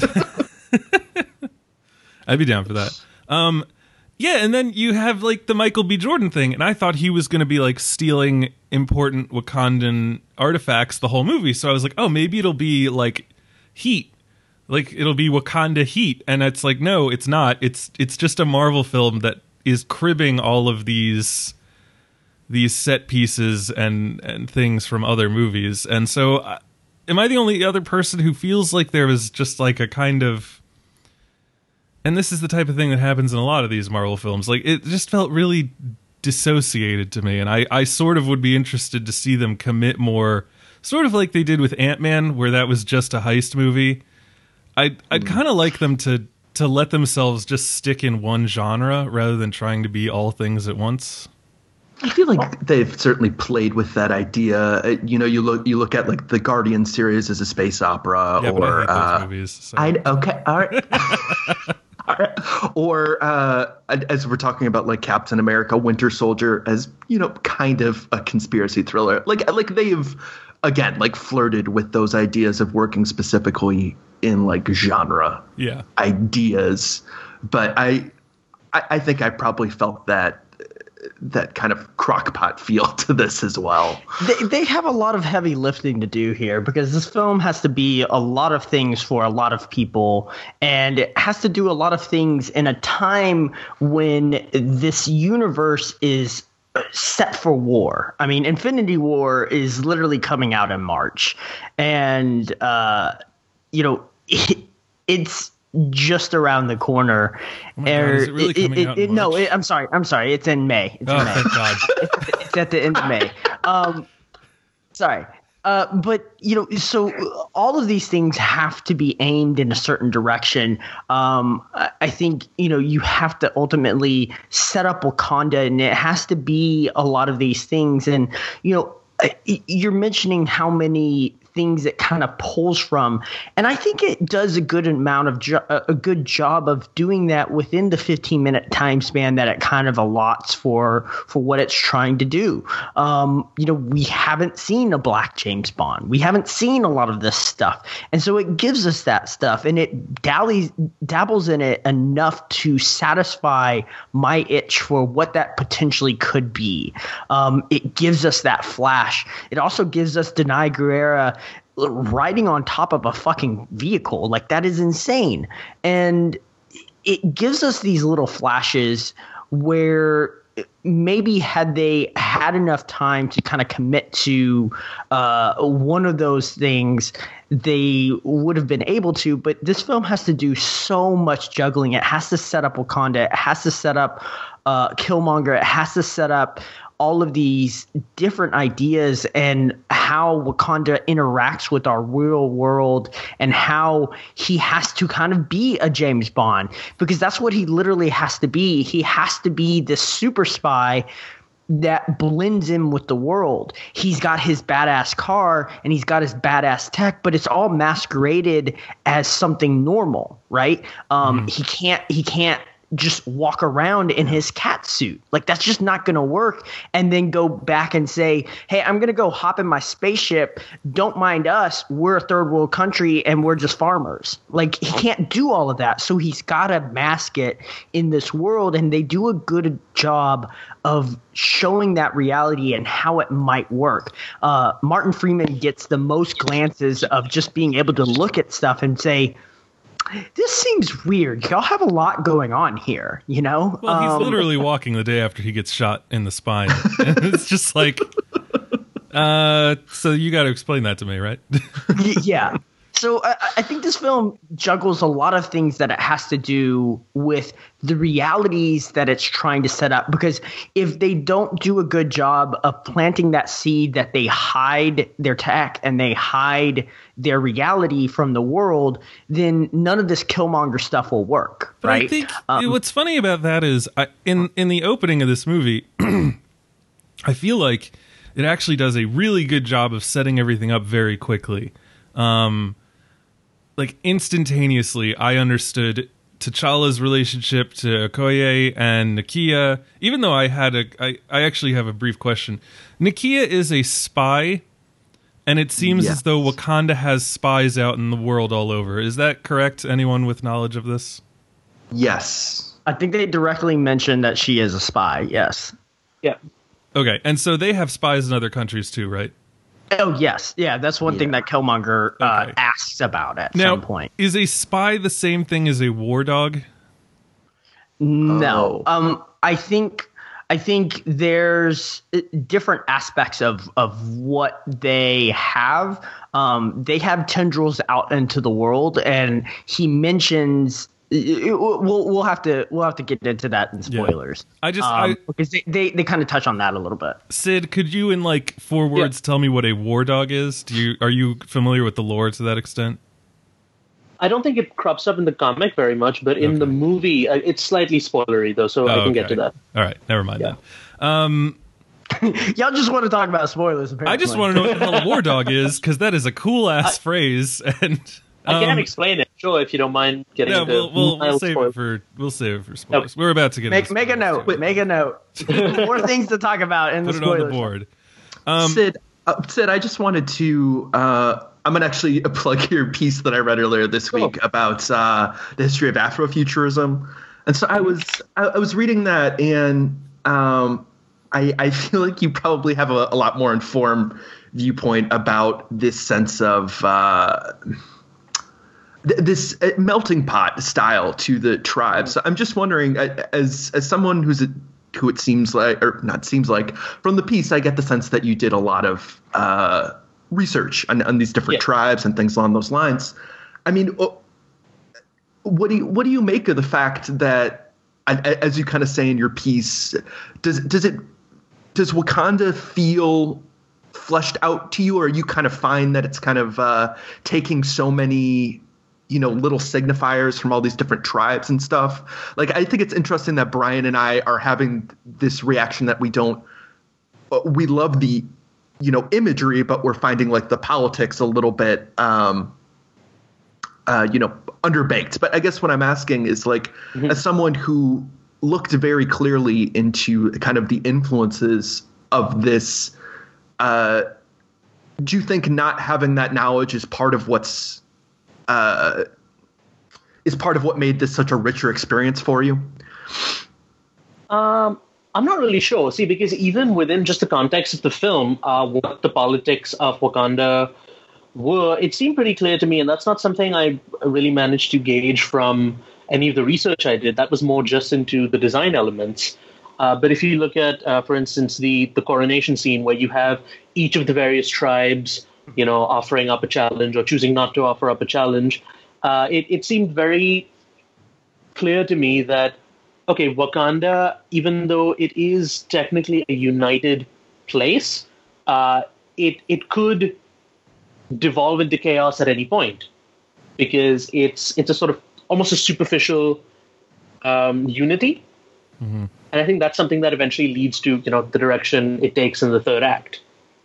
I'd be down for that. Yeah, and then you have like the Michael B. Jordan thing, and I thought he was going to be like stealing important Wakandan artifacts the whole movie. So I was like, oh, maybe it'll be like Heat. Like it'll be Wakanda Heat, and it's like, no, it's not. It's just a Marvel film that is cribbing all of these set pieces and things from other movies. And so, am I the only other person who feels like there was just like a kind of, and this is the type of thing that happens in a lot of these Marvel films, like it just felt really dissociated to me, and I sort of would be interested to see them commit more, sort of like they did with Ant-Man, where that was just a heist movie. I'd kind of like them to let themselves just stick in one genre rather than trying to be all things at once. I feel like they've certainly played with that idea. You look at like the Guardian series as a space opera, yeah, or but I hate those movies. So. Okay, all right. All right. Or as we're talking about like Captain America, Winter Soldier as kind of a conspiracy thriller. Like they've again like flirted with those ideas of working specifically in like genre ideas, but I think I probably felt that kind of crockpot feel to this as well. They have a lot of heavy lifting to do here because this film has to be a lot of things for a lot of people, and it has to do a lot of things in a time when this universe is set for war. I mean, Infinity War is literally coming out in March, and it's just around the corner. Oh my God, is it really coming out in March? No, I'm sorry. It's in May. It's in May. Thank God. It's at the end of May. Sorry. But, so all of these things have to be aimed in a certain direction. I think, you have to ultimately set up Wakanda, and it has to be a lot of these things. And, you're mentioning how many things it kind of pulls from, and I think it does a good amount of a good job of doing that within the 15-minute time span that it kind of allots for what it's trying to do. We haven't seen a black James Bond. We haven't seen a lot of this stuff, and so it gives us that stuff, and it dabbles in it enough to satisfy my itch for what that potentially could be. It gives us that flash. It also gives us Denai Guerrera riding on top of a fucking vehicle. Like, that is insane. And it gives us these little flashes where maybe had they had enough time to kind of commit to one of those things, they would have been able to. But this film has to do so much juggling. It has to set up Wakanda. It has to set up Killmonger. It has to set up all of these different ideas and how Wakanda interacts with our real world, and how he has to kind of be a James Bond, because that's what he literally has to be. He has to be this super spy that blends in with the world. He's got his badass car and he's got his badass tech, but it's all masqueraded as something normal, right? He can't just walk around in his cat suit. Like, that's just not going to work. And then go back and say, hey, I'm going to go hop in my spaceship. Don't mind us. We're a third world country and we're just farmers. Like, he can't do all of that. So he's got to mask it in this world. And they do a good job of showing that reality and how it might work. Martin Freeman gets the most glances of just being able to look at stuff and say, this seems weird. Y'all have a lot going on here, you know? Well, he's literally walking the day after he gets shot in the spine. And it's just like, so you got to explain that to me, right? Yeah. So I think this film juggles a lot of things that it has to do with the realities that it's trying to set up. Because if they don't do a good job of planting that seed that they hide their tech and they hide their reality from the world, then none of this Killmonger stuff will work. But right? I think what's funny about that is in the opening of this movie, I feel like it actually does a really good job of setting everything up very quickly. Like instantaneously, I understood T'Challa's relationship to Okoye and Nakia. Even though I actually have a brief question. Nakia is a spy, and it seems as though Wakanda has spies out in the world all over. Is that correct? Anyone with knowledge of this? Yes. I think they directly mentioned that she is a spy. Yes. Yeah. Okay, and so they have spies in other countries too, right? Oh, yes. Yeah, that's one thing that Killmonger asks about at some point. Is a spy the same thing as a war dog? No. I think there's different aspects of what they have. They have tendrils out into the world, and he mentions we'll have to get into that in spoilers. Yeah. Because they kind of touch on that a little bit. Sid, could you in like 4 words tell me what a war dog is? Are you familiar with the lore to that extent? I don't think it crops up in the comic very much, but in the movie, it's slightly spoilery though, so I can get to that. All right, never mind then. Y'all just want to talk about spoilers. Apparently. I just want to know what the hell a war dog is, because that is a cool ass phrase, and I can explain it, sure, if you don't mind getting into we'll save it for spoilers. Okay. We're about to get make a note. Make a note. More things to talk about in the spoilers. Put it on the board. Sid, I just wanted to. I'm gonna actually plug your piece that I read earlier this week about the history of Afrofuturism, and so I was reading that, and I feel like you probably have a lot more informed viewpoint about this sense of. This melting pot style to the tribe. So I'm just wondering, as someone who it seems like, or not seems like, from the piece, I get the sense that you did a lot of research on these different tribes and things along those lines. I mean, what do you make of the fact that, as you kind of say in your piece, does Wakanda feel fleshed out to you, or you kind of find that it's kind of taking so many little signifiers from all these different tribes and stuff? Like, I think it's interesting that Brian and I are having this reaction that we love the, imagery, but we're finding like the politics a little bit, underbaked. But I guess what I'm asking is like, as someone who looked very clearly into kind of the influences of this, do you think not having that knowledge is part of what made this such a richer experience for you? I'm not really sure. See, because even within just the context of the film, what the politics of Wakanda were, it seemed pretty clear to me, and that's not something I really managed to gauge from any of the research I did. That was more just into the design elements. But if you look at, for instance, the coronation scene where you have each of the various tribes, offering up a challenge or choosing not to offer up a challenge, it seemed very clear to me that, okay, Wakanda, even though it is technically a united place, it could devolve into chaos at any point, because it's a sort of almost a superficial unity. Mm-hmm. And I think that's something that eventually leads to, the direction it takes in the third act.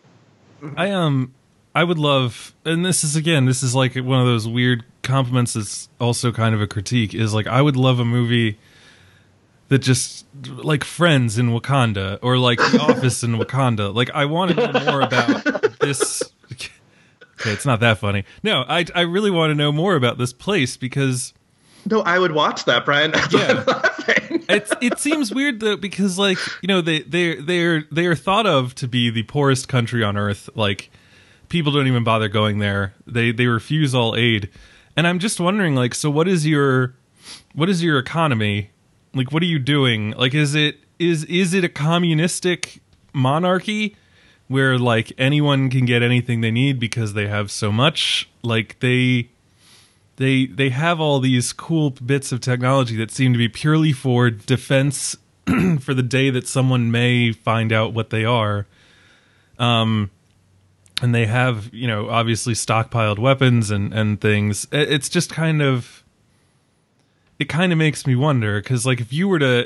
I would love, and this is like one of those weird compliments that's also kind of a critique, is like, I would love a movie that just, like Friends in Wakanda, or like The Office in Wakanda. Like, I want to know more about this. Okay, it's not that funny. No, I really want to know more about this place, because... No, I would watch that, Brian. Yeah. It seems weird though, because like, they are thought of to be the poorest country on earth. Like, people don't even bother going there. They refuse all aid. And I'm just wondering, like, so what is your economy? Like, what are you doing? Like, is it a communistic monarchy where like anyone can get anything they need because they have so much? Like they have all these cool bits of technology that seem to be purely for defense for the day that someone may find out what they are. And they have, you know, obviously stockpiled weapons and things. It's just kind of, it kind of makes me wonder, because like if you were to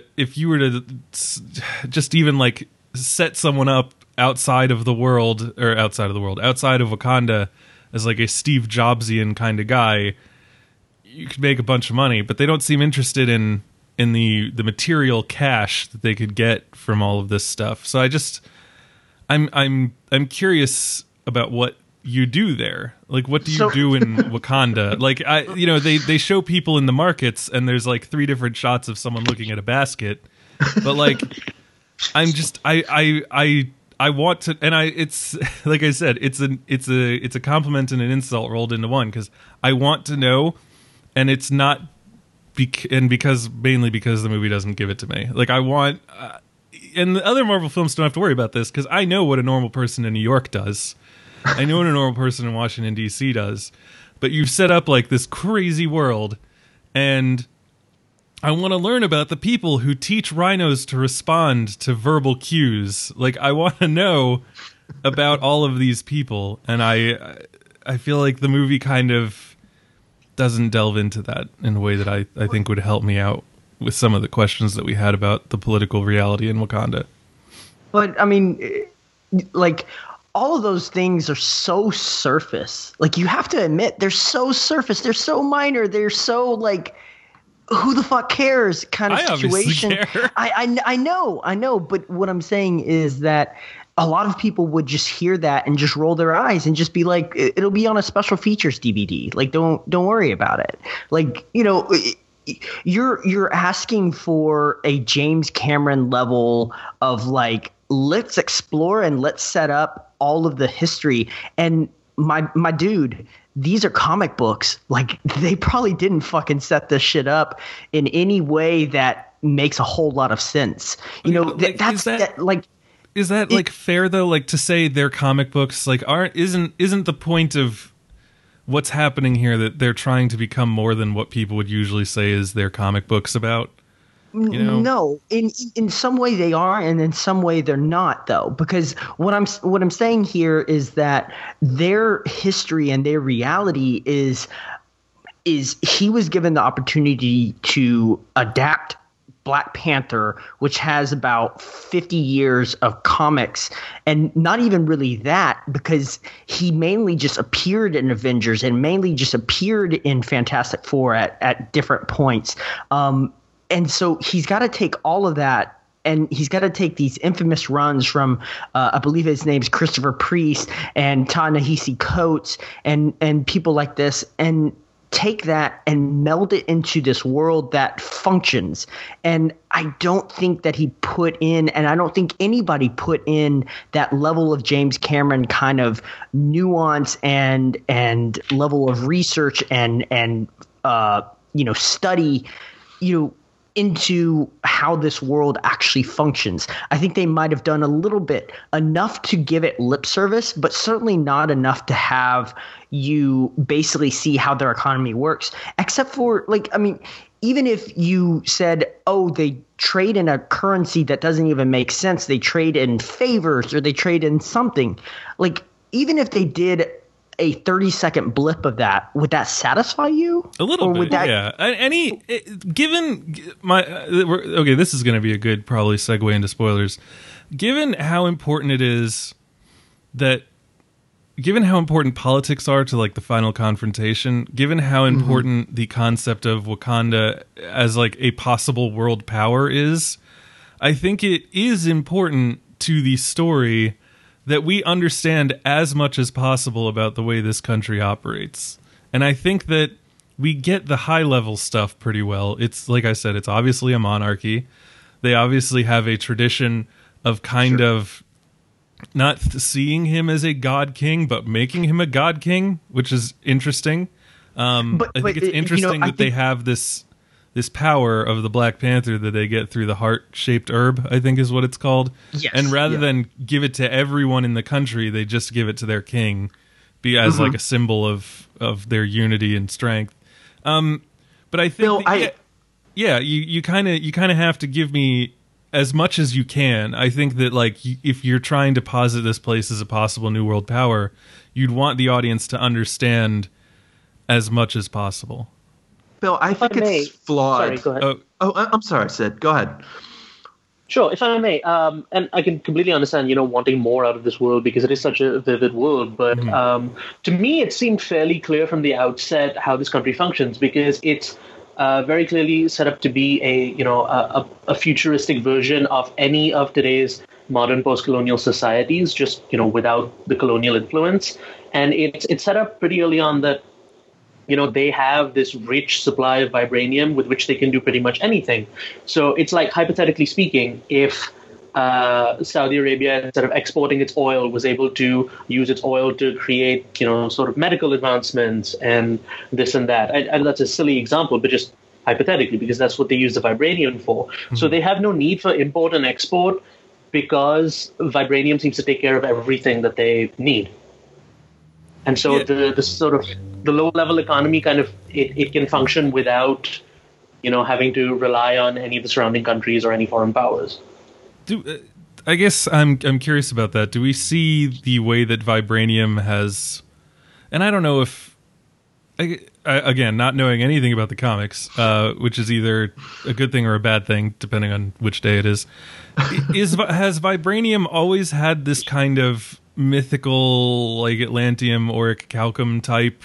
just even like set someone up outside of Wakanda as like a Steve Jobsian kind of guy, you could make a bunch of money. But they don't seem interested in the material cash that they could get from all of this stuff. So I'm curious about what you do there. Like, what do you do in Wakanda? Like, they show people in the markets and there's like 3 different shots of someone looking at a basket. But like, I'm just, I want to, and it's like I said, it's a compliment and an insult rolled into one, because I want to know, and it's not, mainly because the movie doesn't give it to me. Like I want, and the other Marvel films don't have to worry about this, because I know what a normal person in New York does. I know what a normal person in Washington, D.C. does. But you've set up like this crazy world, and I want to learn about the people who teach rhinos to respond to verbal cues. Like, I want to know about all of these people, and I feel like the movie kind of doesn't delve into that in a way that I think would help me out with some of the questions that we had about the political reality in Wakanda. But, I mean, like, all of those things are so surface. Like, you have to admit, they're so surface. They're so minor. They're so, like, who the fuck cares kind of situation. Care. I know. But what I'm saying is that a lot of people would just hear that and just roll their eyes and just be like, it'll be on a special features DVD. Like, don't worry about it. Like, you know, you're asking for a James Cameron level of like, let's explore and let's set up all of the history. And my dude, these are comic books. Like, they probably didn't fucking set this shit up in any way that makes a whole lot of sense. You know, like, is that like fair though? Like, to say they're comic books, like isn't the point of what's happening here that they're trying to become more than what people would usually say is their comic books about? You know? No, in some way they are, and in some way they're not, though. Because what I'm saying here is that their history and their reality is he was given the opportunity to adapt Black Panther, which has about 50 years of comics, and not even really that, because he mainly just appeared in Avengers and mainly just appeared in Fantastic Four at different points. And so he's got to take all of that, and he's got to take these infamous runs from, I believe his name's Christopher Priest and Ta-Nehisi Coates and people like this, and take that and meld it into this world that functions. And I don't think that he put in, and I don't think anybody put in that level of James Cameron kind of nuance and level of research and study, into how this world actually functions. I think they might have done a little bit, enough to give it lip service, but certainly not enough to have you basically see how their economy works. Except for, like, I mean, even if you said, oh, they trade in a currency that doesn't even make sense, they trade in favors or they trade in something. Like, even if they did a 30-second blip of that, would that satisfy you? A little bit, yeah. Okay, this is going to be a good probably segue into spoilers. Given how important it is given how important politics are to like the final confrontation, given how important the concept of Wakanda as like a possible world power is, I think it is important to the story that we understand as much as possible about the way this country operates. And I think that we get the high-level stuff pretty well. It's, like I said, it's obviously a monarchy. They obviously have a tradition of kind of not seeing him as a god king, but making him a god king, which is interesting. I think it's interesting that they have this power of the Black Panther that they get through the heart-shaped herb, I think is what it's called. Yes, and rather than give it to everyone in the country, they just give it to their king, as like a symbol of their unity and strength. But I think, you kind of have to give me as much as you can. I think that like if you're trying to posit this place as a possible new world power, you'd want the audience to understand as much as possible. Bill, I think it's flawed. Sorry, go ahead. I'm sorry, Sid. Go ahead. Sure, if I may, and I can completely understand, wanting more out of this world because it is such a vivid world. But to me, it seemed fairly clear from the outset how this country functions because it's very clearly set up to be a futuristic version of any of today's modern post-colonial societies, just without the colonial influence. And it's set up pretty early on that they have this rich supply of vibranium with which they can do pretty much anything. So it's like, hypothetically speaking, if Saudi Arabia, instead of exporting its oil, was able to use its oil to create, sort of medical advancements and this and that. And that's a silly example, but just hypothetically, because that's what they use the vibranium for. So they have no need for import and export because vibranium seems to take care of everything that they need. And so the sort of the low level economy kind of it can function without having to rely on any of the surrounding countries or any foreign powers. I guess I'm curious about that. Do we see the way that vibranium has, and I don't know if again, not knowing anything about the comics, which is either a good thing or a bad thing depending on which day it is has vibranium always had this kind of mythical, like Atlantium, orichalcum type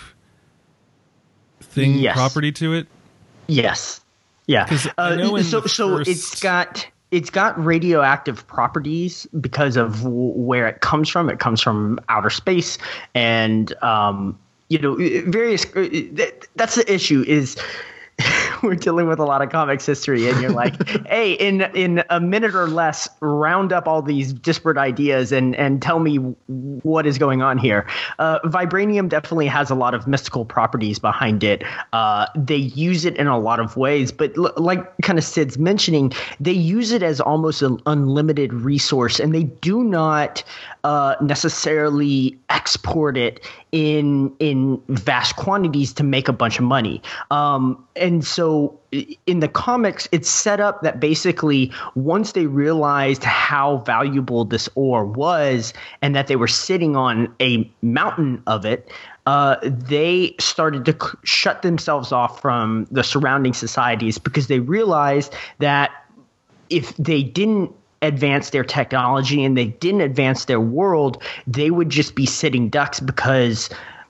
thing, property to it? Yes. Yeah. So it's got radioactive properties because of where it comes from. It comes from outer space, and various. That's the issue. Is we're dealing with a lot of comics history, and you're like, hey, in a minute or less, round up all these disparate ideas and tell me what is going on here. Vibranium definitely has a lot of mystical properties behind it. They use it in a lot of ways, but like kind of Sid's mentioning, they use it as almost an unlimited resource, and they do not necessarily export it in vast quantities to make a bunch of money. And so in the comics, it's set up that basically once they realized how valuable this ore was and that they were sitting on a mountain of it, they started to shut themselves off from the surrounding societies because they realized that if they didn't advance their technology and they didn't advance their world, they would just be sitting ducks because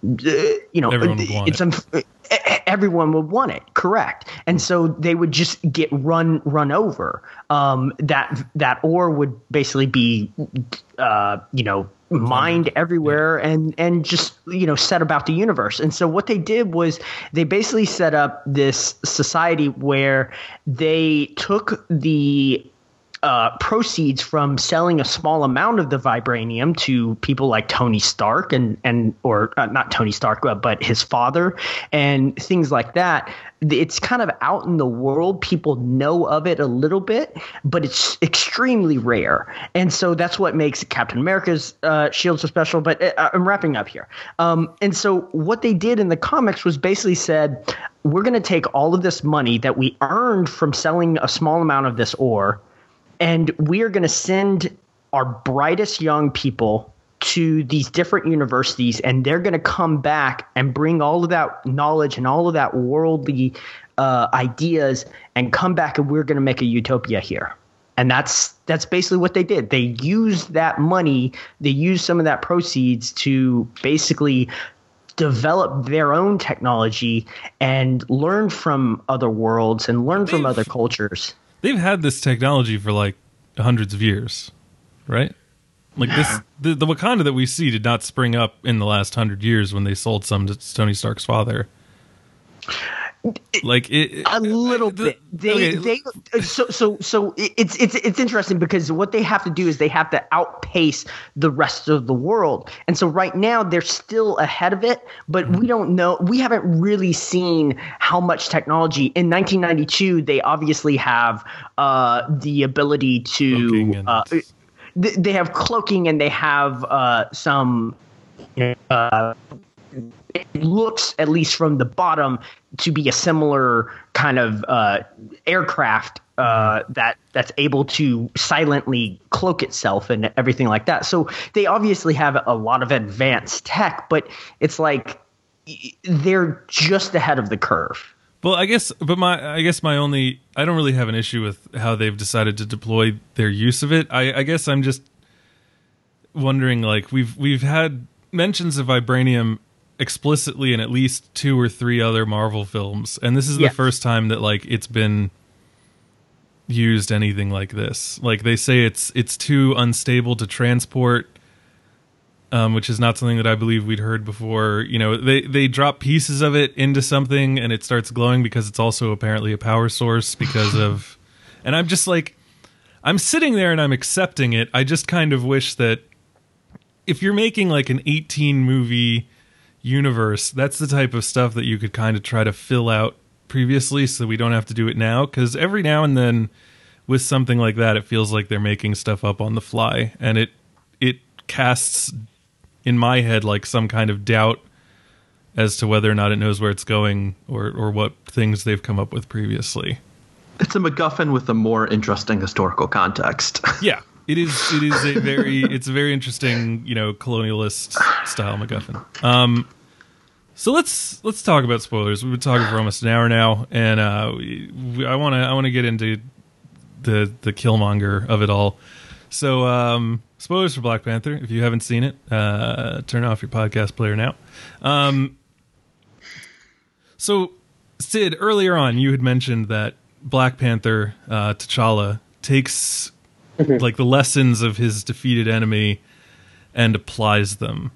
everyone would want it, correct? And so they would just get run over. That ore would basically be mined everywhere and just set about the universe. And so what they did was they basically set up this society where they took the proceeds from selling a small amount of the vibranium to people like Tony Stark or not Tony Stark, but his father and things like that. It's kind of out in the world. People know of it a little bit, but it's extremely rare. And so that's what makes Captain America's shield so special. But I'm wrapping up here. And so what they did in the comics was basically said, we're going to take all of this money that we earned from selling a small amount of this ore, and we are going to send our brightest young people to these different universities, and they're going to come back and bring all of that knowledge and all of that worldly ideas and come back, and we're going to make a utopia here. And that's basically what they did. They used that money. They used some of that proceeds to basically develop their own technology and learn from other worlds and learn from other cultures. They've had this technology for like hundreds of years, right? Like the Wakanda that we see did not spring up in the last 100 years when they sold some to Tony Stark's father. Like it a little bit. So it's interesting because what they have to do is they have to outpace the rest of the world, and so right now they're still ahead of it. But we don't know. We haven't really seen how much technology. In 1992, they obviously have the ability to. They have cloaking, and they have some. It looks, at least from the bottom, to be a similar kind of aircraft that's able to silently cloak itself and everything like that. So they obviously have a lot of advanced tech, but it's like they're just ahead of the curve. Well, I guess my only, I don't really have an issue with how they've decided to deploy their use of it. I guess I'm just wondering, like, we've had mentions of vibranium explicitly in at least 2 or 3 other Marvel films, and this is the first time that like it's been used anything like this. Like they say it's too unstable to transport, which is not something that I believe we'd heard before. You know, they drop pieces of it into something and it starts glowing because it's also apparently a power source because of, and I'm just like, I'm sitting there and I'm accepting it. I just kind of wish that if you're making like an 18 movie universe, that's the type of stuff that you could kind of try to fill out previously so we don't have to do it now, because every now and then with something like that it feels like they're making stuff up on the fly, and it casts in my head like some kind of doubt as to whether or not it knows where it's going or what things they've come up with previously. It's a MacGuffin with a more interesting historical context. Yeah. It is a very interesting, you know, colonialist style MacGuffin. So let's talk about spoilers. We've been talking for almost an hour now, and I want to get into the Killmonger of it all. So spoilers for Black Panther. If you haven't seen it, turn off your podcast player now. So Sid, earlier on, you had mentioned that Black Panther, T'Challa, takes like the lessons of his defeated enemy and applies them.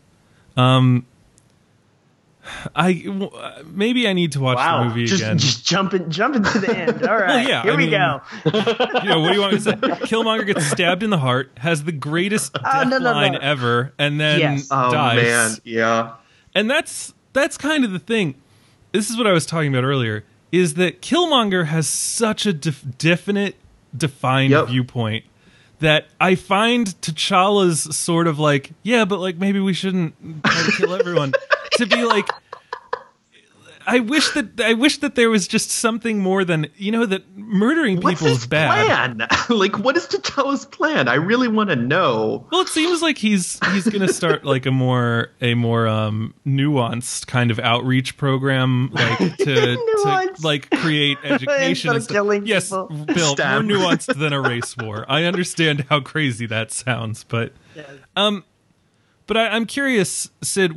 Maybe I need to watch the movie again. Just jumping to the end. All right, well, yeah, here we go. You know, what do you want me to say? Killmonger gets stabbed in the heart, has the greatest death line ever, and then dies. Oh man, yeah. And that's kind of the thing. This is what I was talking about earlier. Is that Killmonger has such a definite, defined viewpoint that I find T'Challa's sort of like, yeah, but like maybe we shouldn't try to kill everyone, to be like, I wish that there was just something more than, you know, that murdering people is bad. Plan? Like, what is T'Challa's plan? I really want to know. Well, it seems like he's going to start like a more nuanced kind of outreach program, like to like create education and stuff. Yes, Bill, more nuanced than a race war. I understand how crazy that sounds, but I'm curious, Sid,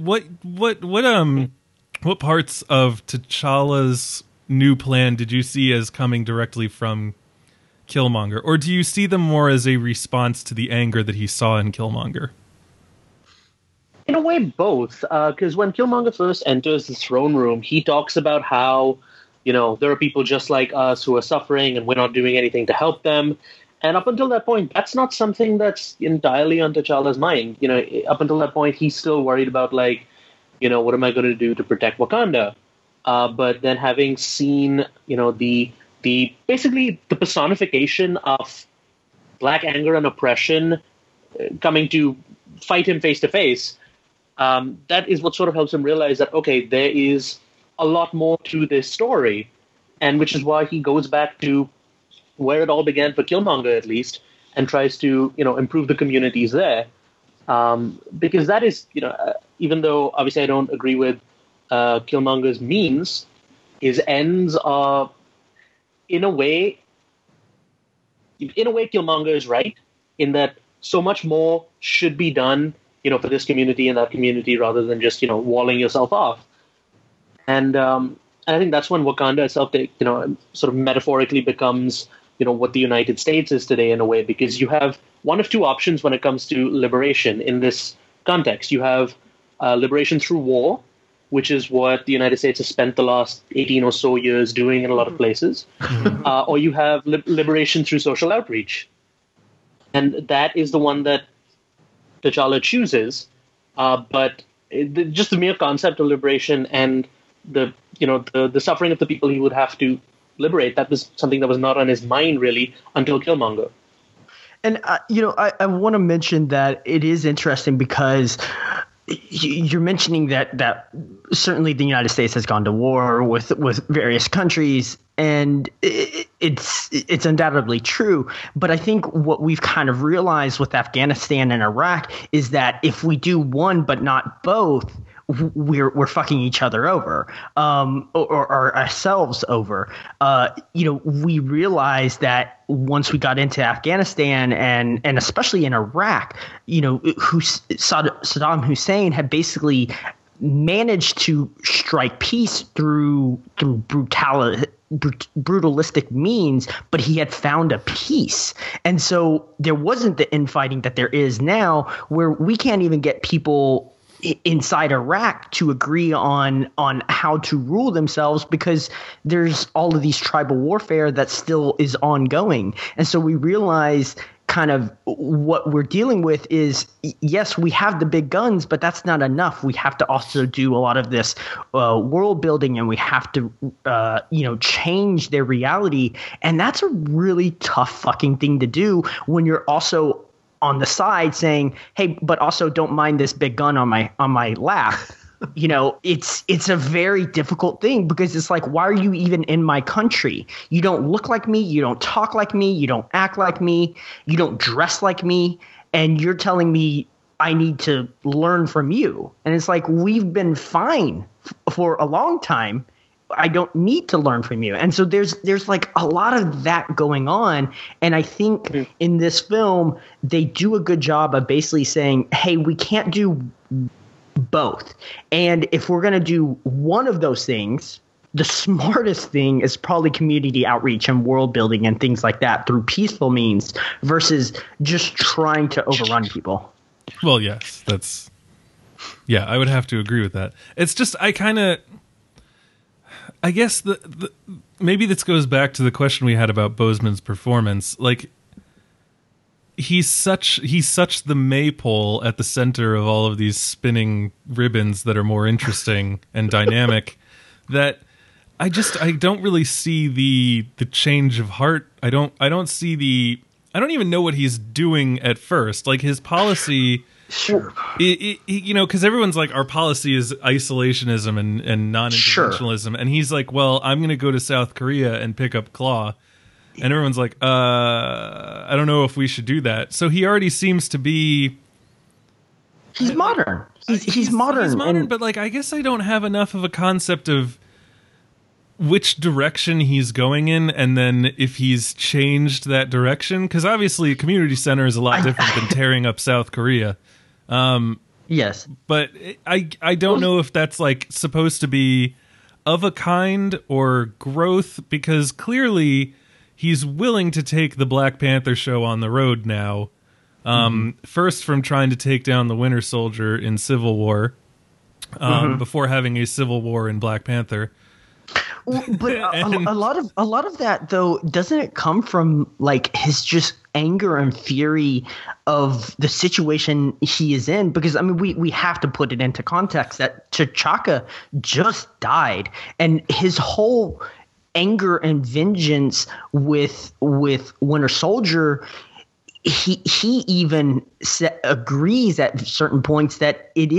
what parts of T'Challa's new plan did you see as coming directly from Killmonger? Or do you see them more as a response to the anger that he saw in Killmonger? In a way, both. Because when Killmonger first enters the throne room, he talks about how, you know, there are people just like us who are suffering and we're not doing anything to help them. And up until that point, that's not something that's entirely on T'Challa's mind. You know, up until that point, he's still worried about, like, you know, what am I going to do to protect Wakanda? But then having seen, you know, the basically the personification of black anger and oppression coming to fight him face to face, that is what sort of helps him realize that, okay, there is a lot more to this story. And which is why he goes back to where it all began for Killmonger, at least, and tries to, you know, improve the communities there. Because that is, you know, even though obviously I don't agree with Killmonger's means, his ends are, in a way, Killmonger is right in that so much more should be done, you know, for this community and that community rather than just, you know, walling yourself off. And I think that's when Wakanda itself, you know, sort of metaphorically becomes, you know, what the United States is today in a way, because you have one of two options when it comes to liberation in this context. You have liberation through war, which is what the United States has spent the last 18 or so years doing in a lot of places, or you have liberation through social outreach. And that is the one that T'Challa chooses. But just the mere concept of liberation and the suffering of the people he would have to liberate, that was something that was not on his mind really until Killmonger. And I want to mention that it is interesting because you're mentioning that certainly the United States has gone to war with various countries, and it's undoubtedly true. But I think what we've kind of realized with Afghanistan and Iraq is that if we do one but not both, we're fucking each other over, or ourselves over. We realized that once we got into Afghanistan and especially in Iraq, Saddam Hussein had basically managed to strike peace through brutalistic means, but he had found a peace. And so there wasn't the infighting that there is now, where we can't even get people inside Iraq to agree on how to rule themselves because there's all of these tribal warfare that still is ongoing. And so we realize kind of what we're dealing with is, yes, we have the big guns, but that's not enough. We have to also do a lot of this world building, and we have to change their reality. And that's a really tough fucking thing to do when you're also on the side saying, hey, but also don't mind this big gun on my lap. It's a very difficult thing because it's like, why are you even in my country? You don't look like me. You don't talk like me. You don't act like me. You don't dress like me. And you're telling me I need to learn from you. And it's like, we've been fine for a long time. I don't need to learn from you. And so there's like a lot of that going on. And I think in this film, they do a good job of basically saying, hey, we can't do both. And if we're going to do one of those things, the smartest thing is probably community outreach and world building and things like that through peaceful means versus just trying to overrun people. Well, yes, I would have to agree with that. It's just, I guess maybe this goes back to the question we had about Boseman's performance. Like, he's such the maypole at the center of all of these spinning ribbons that are more interesting and dynamic that I don't really see the change of heart. I don't even know what he's doing at first. Like, his policy. Sure. Because everyone's like, our policy is isolationism and non-interventionism. Sure. And he's like, well, I'm going to go to South Korea and pick up Claw. And everyone's like, I don't know if we should do that. So he already seems to be... He's modern. He's modern. He's modern, but like, I guess I don't have enough of a concept of which direction he's going in, and then if he's changed that direction. Because obviously a community center is a lot different than tearing up South Korea. Yes, but I don't know if that's like supposed to be of a kind or growth, because clearly he's willing to take the Black Panther show on the road now. First from trying to take down the Winter Soldier in Civil War, before having a civil war in Black Panther. But a lot of that, though, doesn't it come from like his just anger and fury of the situation he is in? Because I mean, we have to put it into context that T'Chaka just died, and his whole anger and vengeance with Winter Soldier. He even agrees at certain points that it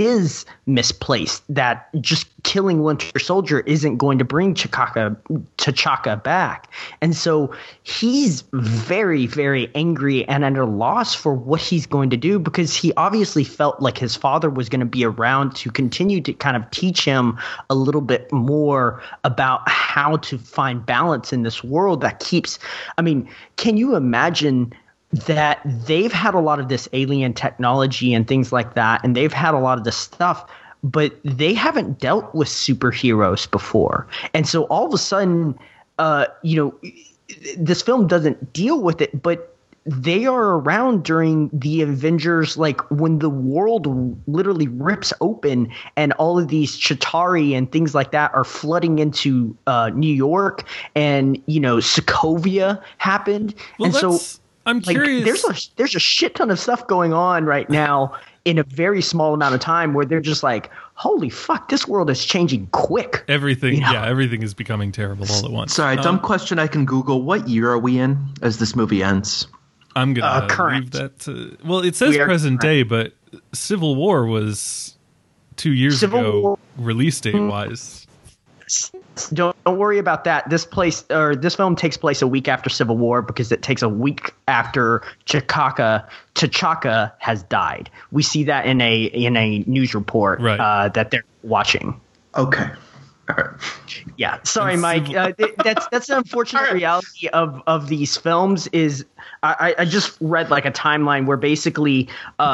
is misplaced, that just killing Winter Soldier isn't going to bring T'Chaka back. And so he's very, very angry and at a loss for what he's going to do, because he obviously felt like his father was going to be around to continue to kind of teach him a little bit more about how to find balance in this world that keeps – I mean, can you imagine – that they've had a lot of this alien technology and things like that, and they've had a lot of this stuff, but they haven't dealt with superheroes before. And so all of a sudden, this film doesn't deal with it, but they are around during the Avengers, like when the world literally rips open and all of these Chitauri and things like that are flooding into New York, and Sokovia happened. Well, and so I'm curious. There's a shit ton of stuff going on right now in a very small amount of time where they're just like, holy fuck, this world is changing quick. Everything is becoming terrible all at once. Sorry, dumb question I can Google. What year are we in as this movie ends? I'm going to leave that to... Well, it says present day, but Civil War was 2 years ago, release date-wise. Don't worry about that. This film takes place a week after Civil War because it takes a week after T'Chaka has died. We see that in a news report that they're watching. Okay. All right. Yeah. Sorry, Mike. That's an unfortunate reality of these films. Is I just read like a timeline where basically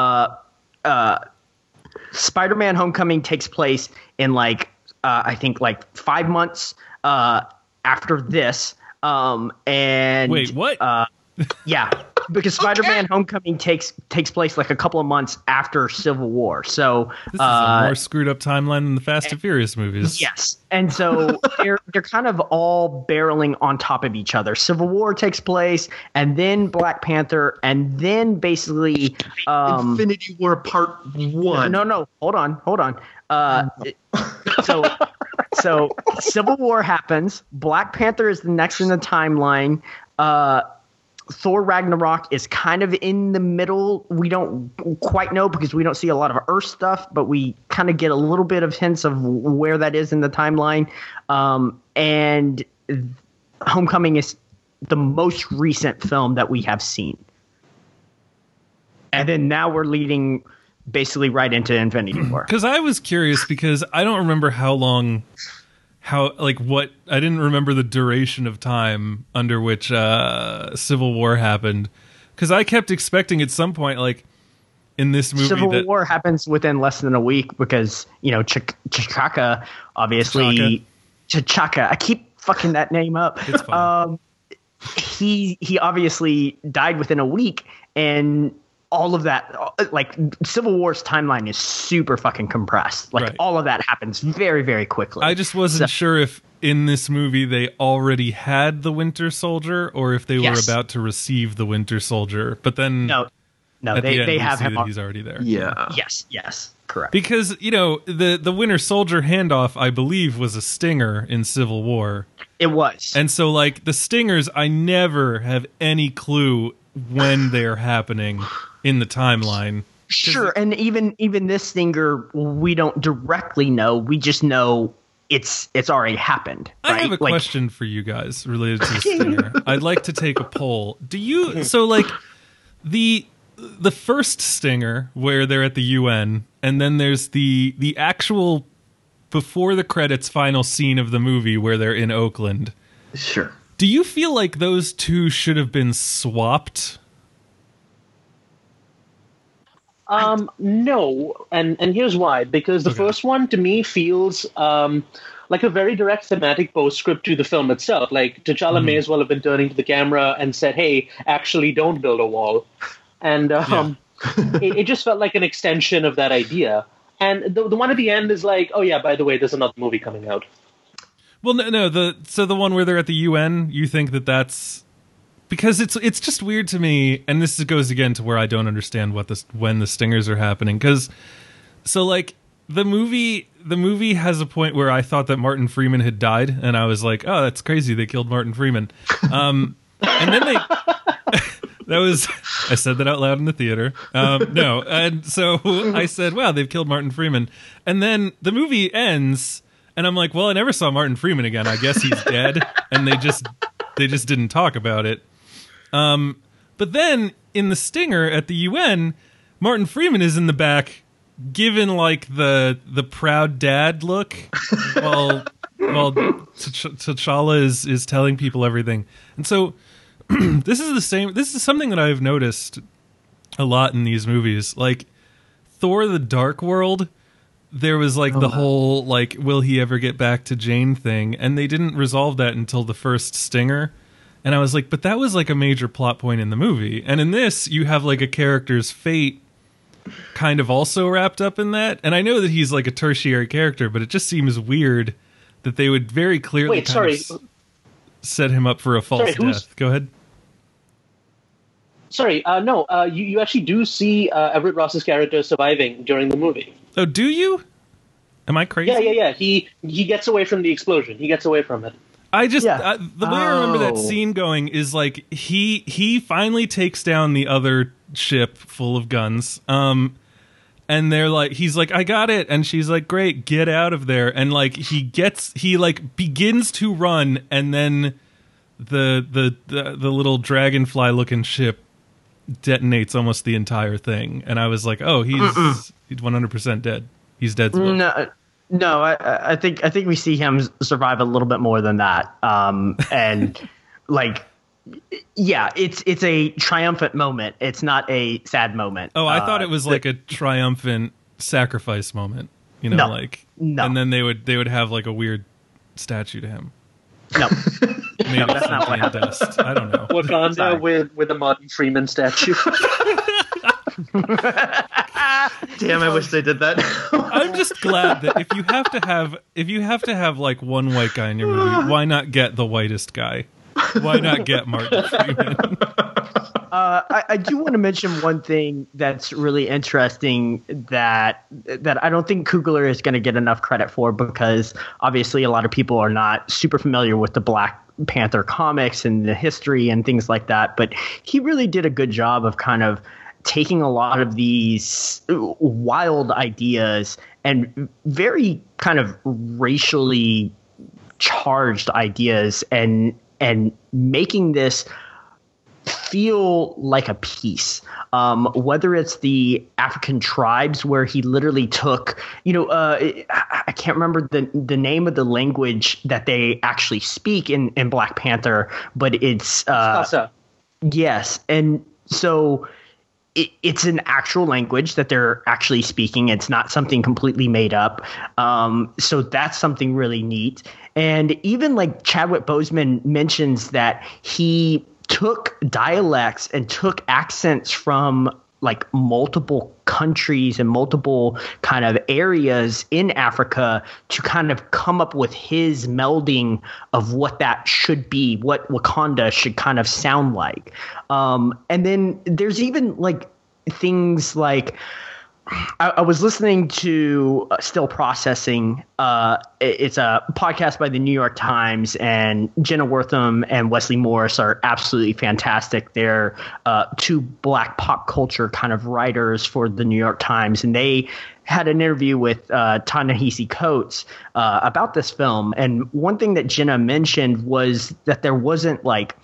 Spider-Man: Homecoming takes place in I think 5 months after this. And wait, what? Yeah, because Spider-Man: Homecoming takes place like a couple of months after Civil War. So this is a more screwed up timeline than the Fast and Furious movies. Yes, and so they're kind of all barreling on top of each other. Civil War takes place, and then Black Panther, and then basically Infinity War Part 1. No, hold on. So Civil War happens. Black Panther is the next in the timeline. Thor Ragnarok is kind of in the middle. We don't quite know because we don't see a lot of Earth stuff, but we kind of get a little bit of hints of where that is in the timeline. And Homecoming is the most recent film that we have seen. And then now we're leading basically right into Infinity War. Because I was curious because I don't remember I didn't remember the duration of time under which Civil War happened. Because I kept expecting at some point, in this movie, Civil War happens within less than a week because T'Chaka obviously T'Chaka. I keep fucking that name up. It's fine. He obviously died within a week, and all of that, Civil War's timeline is super fucking compressed. All of that happens very, very quickly. I just wasn't sure if in this movie they already had the Winter Soldier or if they were about to receive the Winter Soldier. But then no, they have him. He's already there. Yeah. Yes, correct. Because the Winter Soldier handoff, I believe, was a stinger in Civil War. It was, and so the stingers, I never have any clue when they're happening in the timeline. Sure, and even this stinger, we don't directly know. We just know it's already happened. Right? I have a question for you guys related to the stinger. I'd like to take a poll. Do you the first stinger where they're at the UN, and then there's the actual before the credits final scene of the movie where they're in Oakland. Sure. Do you feel like those two should have been swapped? No, and here's why. Because the first one, to me, feels like a very direct thematic postscript to the film itself. T'Challa may as well have been turning to the camera and said, hey, actually don't build a wall. And it just felt like an extension of that idea. And the one at the end is oh yeah, by the way, there's another movie coming out. Well, no. The one where they're at the UN, you think that's because it's just weird to me, and this goes again to where I don't understand when the stingers are happening. Because the movie has a point where I thought that Martin Freeman had died, and I was like, oh, that's crazy, they killed Martin Freeman. And then I said that out loud in the theater. No, and so I said, wow, they've killed Martin Freeman. And then the movie ends, and I'm like, well, I never saw Martin Freeman again. I guess he's dead, and they just didn't talk about it. But then in the stinger at the UN, Martin Freeman is in the back, given the proud dad look, while T'Challa is telling people everything. And so this is something that I've noticed a lot in these movies. Thor: The Dark World, there was the whole will he ever get back to Jane thing, and they didn't resolve that until the first stinger. And I was like, but that was like a major plot point in the movie. And in this, you have like a character's fate kind of also wrapped up in that. And I know that he's like a tertiary character, but it just seems weird that they would very clearly set him up for a false death. Go ahead. Sorry, no, you actually do see Everett Ross's character surviving during the movie. Oh, do you? Am I crazy? Yeah. He gets away from the explosion. He gets away from it. I just the way I remember that scene going is like he finally takes down the other ship full of guns. And they're like, he's like, I got it, and she's like, great, get out of there. And like he begins to run, and then the little dragonfly looking ship detonates almost the entire thing. And I was like, oh, he's 100% dead. He's dead. No, I think we see him survive a little bit more than that. And like, yeah, it's a triumphant moment. It's not a sad moment. Oh, I thought it was like a triumphant sacrifice moment. You know, no. And then they would have like a weird statue to him. No, maybe that's not what dust. I don't know. Wakanda with a Martin Freeman statue. Damn, I wish they did that. I'm just glad that if you have to have like one white guy in your movie, why not get the whitest guy? Why not get Martin Freeman? I do want to mention one thing that's really interesting that I don't think Coogler is going to get enough credit for, because obviously a lot of people are not super familiar with the Black Panther comics and the history and things like that. But he really did a good job of kind of taking a lot of these wild ideas and very kind of racially charged ideas and making this feel like a piece. Whether it's the African tribes where he literally took, I can't remember the name of the language that they actually speak in Black Panther, but it's Xhosa. Yes. And so it's an actual language that they're actually speaking. It's not something completely made up. So that's something really neat. And even like Chadwick Boseman mentions that he took dialects and took accents from like multiple countries and multiple kind of areas in Africa to kind of come up with his melding of what that should be, what Wakanda should kind of sound like. And then there's even like things like I was listening to Still Processing. It's a podcast by the New York Times, and Jenna Wortham and Wesley Morris are absolutely fantastic. They're two Black pop culture kind of writers for the New York Times, and they had an interview with Ta-Nehisi Coates about this film. And one thing that Jenna mentioned was that there wasn't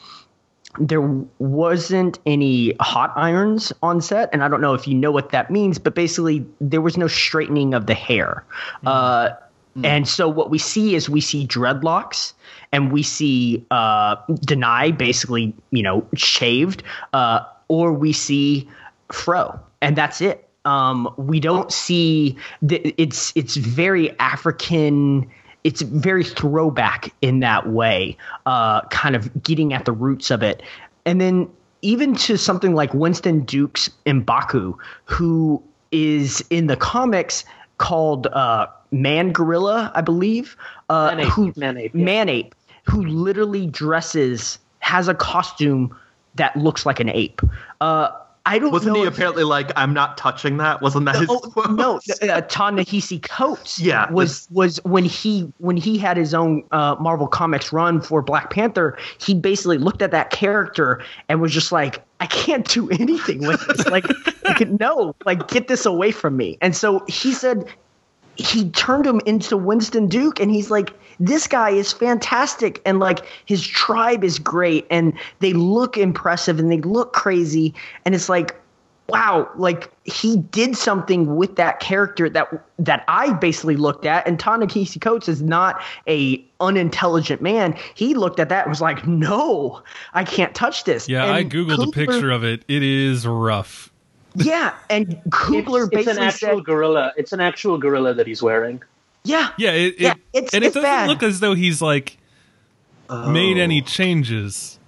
any hot irons on set. And I don't know if you know what that means, but basically there was no straightening of the hair. And so what we see is we see dreadlocks, and we see Denai basically, shaved, or we see fro, and that's it. We don't see it's very African. It's very throwback in that way, kind of getting at the roots of it. And then even to something like Winston Duke's M'Baku, who is in the comics called Man Gorilla, I believe. Man-Ape, who literally has a costume that looks like an ape. Wasn't he apparently like, I'm not touching that? Wasn't that his quote? No, Ta-Nehisi Coates was when he had his own Marvel Comics run for Black Panther, he basically looked at that character and was just like, I can't do anything with this. Get this away from me. And so he said he turned him into Winston Duke, and he's like, this guy is fantastic, and like his tribe is great, and they look impressive and they look crazy, and it's like, wow, like he did something with that character that I basically looked at. And Ta-Nehisi Coates is not a unintelligent man. He looked at that and was like, no, I can't touch this. Yeah, and I googled a picture of it. It is rough. Yeah, and Coogler basically it's an actual gorilla. It's an actual gorilla that he's wearing. Yeah, it doesn't bad. look as though he's like made any changes.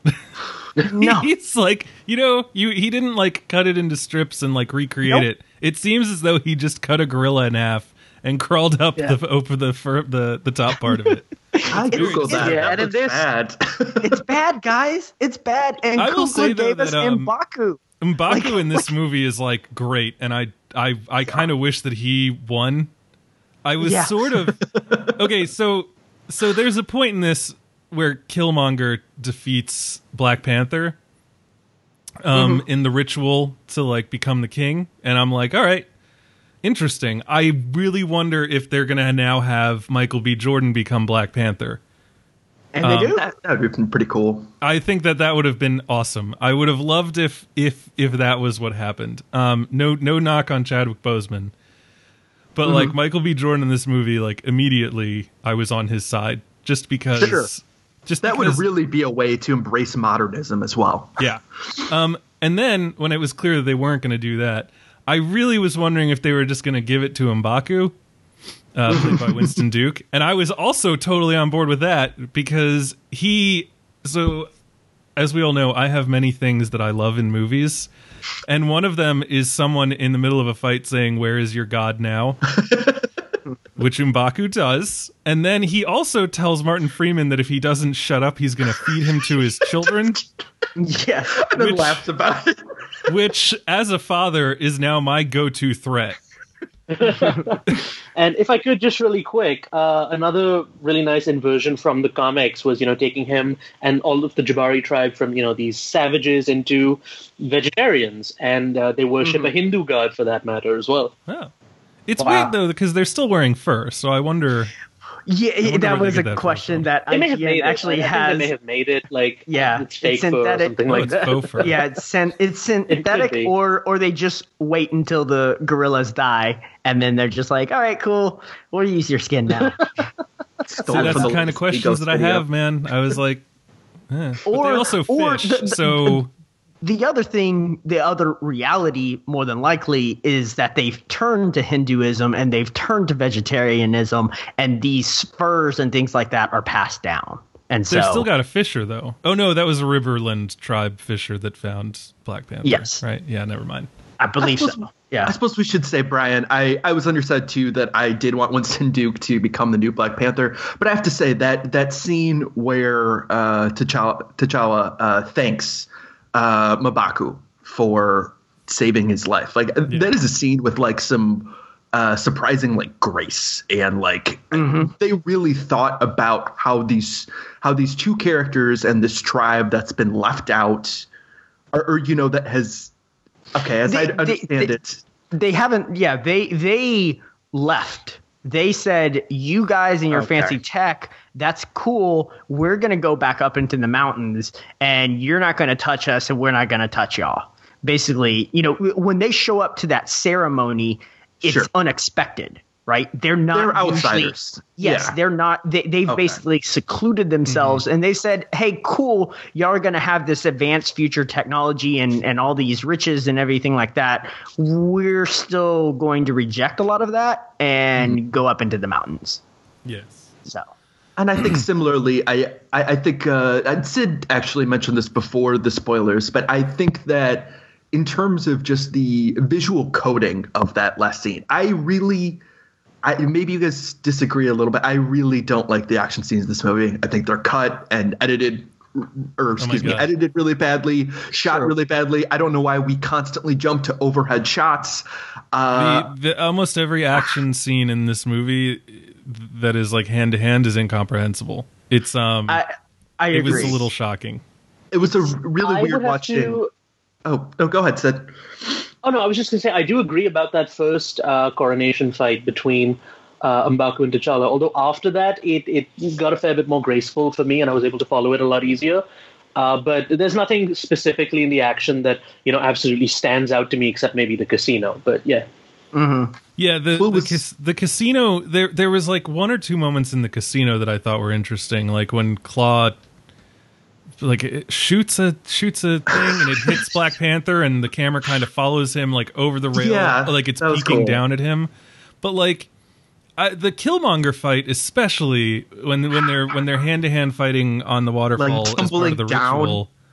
No. He's like, he didn't like cut it into strips and like recreate it. It seems as though he just cut a gorilla in half and crawled up over the top part of it. I googled that. Yeah, That looks bad. It's bad, guys. It's bad. And I will say, though, gave us that, M'Baku. M'Baku in this movie is like great, and I kind of wish that he won. I was sort of okay. So there's a point in this where Killmonger defeats Black Panther in the ritual to like become the king, and I'm like, all right, interesting. I really wonder if they're gonna now have Michael B. Jordan become Black Panther. And they do? That would have been pretty cool. I think that would have been awesome. I would have loved if that was what happened. No knock on Chadwick Boseman, but like Michael B. Jordan in this movie, like immediately I was on his side just because. Sure. That would really be a way to embrace modernism as well. Yeah. And then when it was clear that they weren't going to do that, I really was wondering if they were just going to give it to M'Baku, played by Winston Duke. And I was also totally on board with that because so as we all know, I have many things that I love in movies. And one of them is someone in the middle of a fight saying, "Where is your God now?" Which M'Baku does. And then he also tells Martin Freeman that if he doesn't shut up, he's going to feed him to his children. Yeah. And then laughs about it. Which, as a father, is now my go-to threat. And if I could just really quick, another really nice inversion from the comics was, taking him and all of the Jabari tribe from, these savages into vegetarians. And they worship a Hindu god for that matter as well. Oh. It's weird, though, because they're still wearing fur, so I wonder... Yeah, that was a question that they may have made actually has. I think they may have made it like it's fake fur or something like that. Faux fur. Yeah, it's synthetic, or they just wait until the gorillas die, and then they're just like, all right, cool, we'll use your skin now. So that's the kind of questions that I have, man. I was like, but they also fish, so... The other reality, more than likely, is that they've turned to Hinduism and they've turned to vegetarianism, and these furs and things like that are passed down. And so they've still got a fisher, though. Oh no, that was a Riverland tribe fisher that found Black Panther. Yes, right. Yeah, never mind. I believe so. Yeah, I suppose we should say, Brian, I was on your side too that I did want Winston Duke to become the new Black Panther, but I have to say that scene where T'Challa thanks M'Baku for saving his life. That is a scene with like some surprising like grace and like they really thought about how these two characters and this tribe that's been left out or that has I understand it. They haven't they left. They said, you guys and your fancy tech, that's cool. We're going to go back up into the mountains, and you're not going to touch us, and we're not going to touch y'all. Basically, when they show up to that ceremony, it's unexpected, right? They're outsiders. Yes, they're not. They've basically secluded themselves, and they said, hey, cool, y'all are going to have this advanced future technology and all these riches and everything like that. We're still going to reject a lot of that and go up into the mountains. Yes. So. And I think similarly, I think Sid actually mentioned this before the spoilers, but I think that in terms of just the visual coding of that last scene, maybe you guys disagree a little bit. I really don't like the action scenes in this movie. I think they're cut and edited, edited really badly, shot really badly. I don't know why we constantly jump to overhead shots. Almost every action scene in this movie that is like hand to hand is incomprehensible. It's I agree. It was a little shocking. It was a really weird watching. Oh no, go ahead, Sid. Oh no, I was just going to say I do agree about that first coronation fight between M'Baku and T'Challa. Although after that, it got a fair bit more graceful for me, and I was able to follow it a lot easier. But there's nothing specifically in the action that absolutely stands out to me, except maybe the casino. But yeah. Mm-hmm. Yeah, the casino. There was like one or two moments in the casino that I thought were interesting, like when Claw it shoots a thing and it hits Black Panther and the camera kind of follows him like over the rail, like it's peeking down at him. But like the Killmonger fight, especially when they're hand to hand fighting on the waterfall as part of the ritual.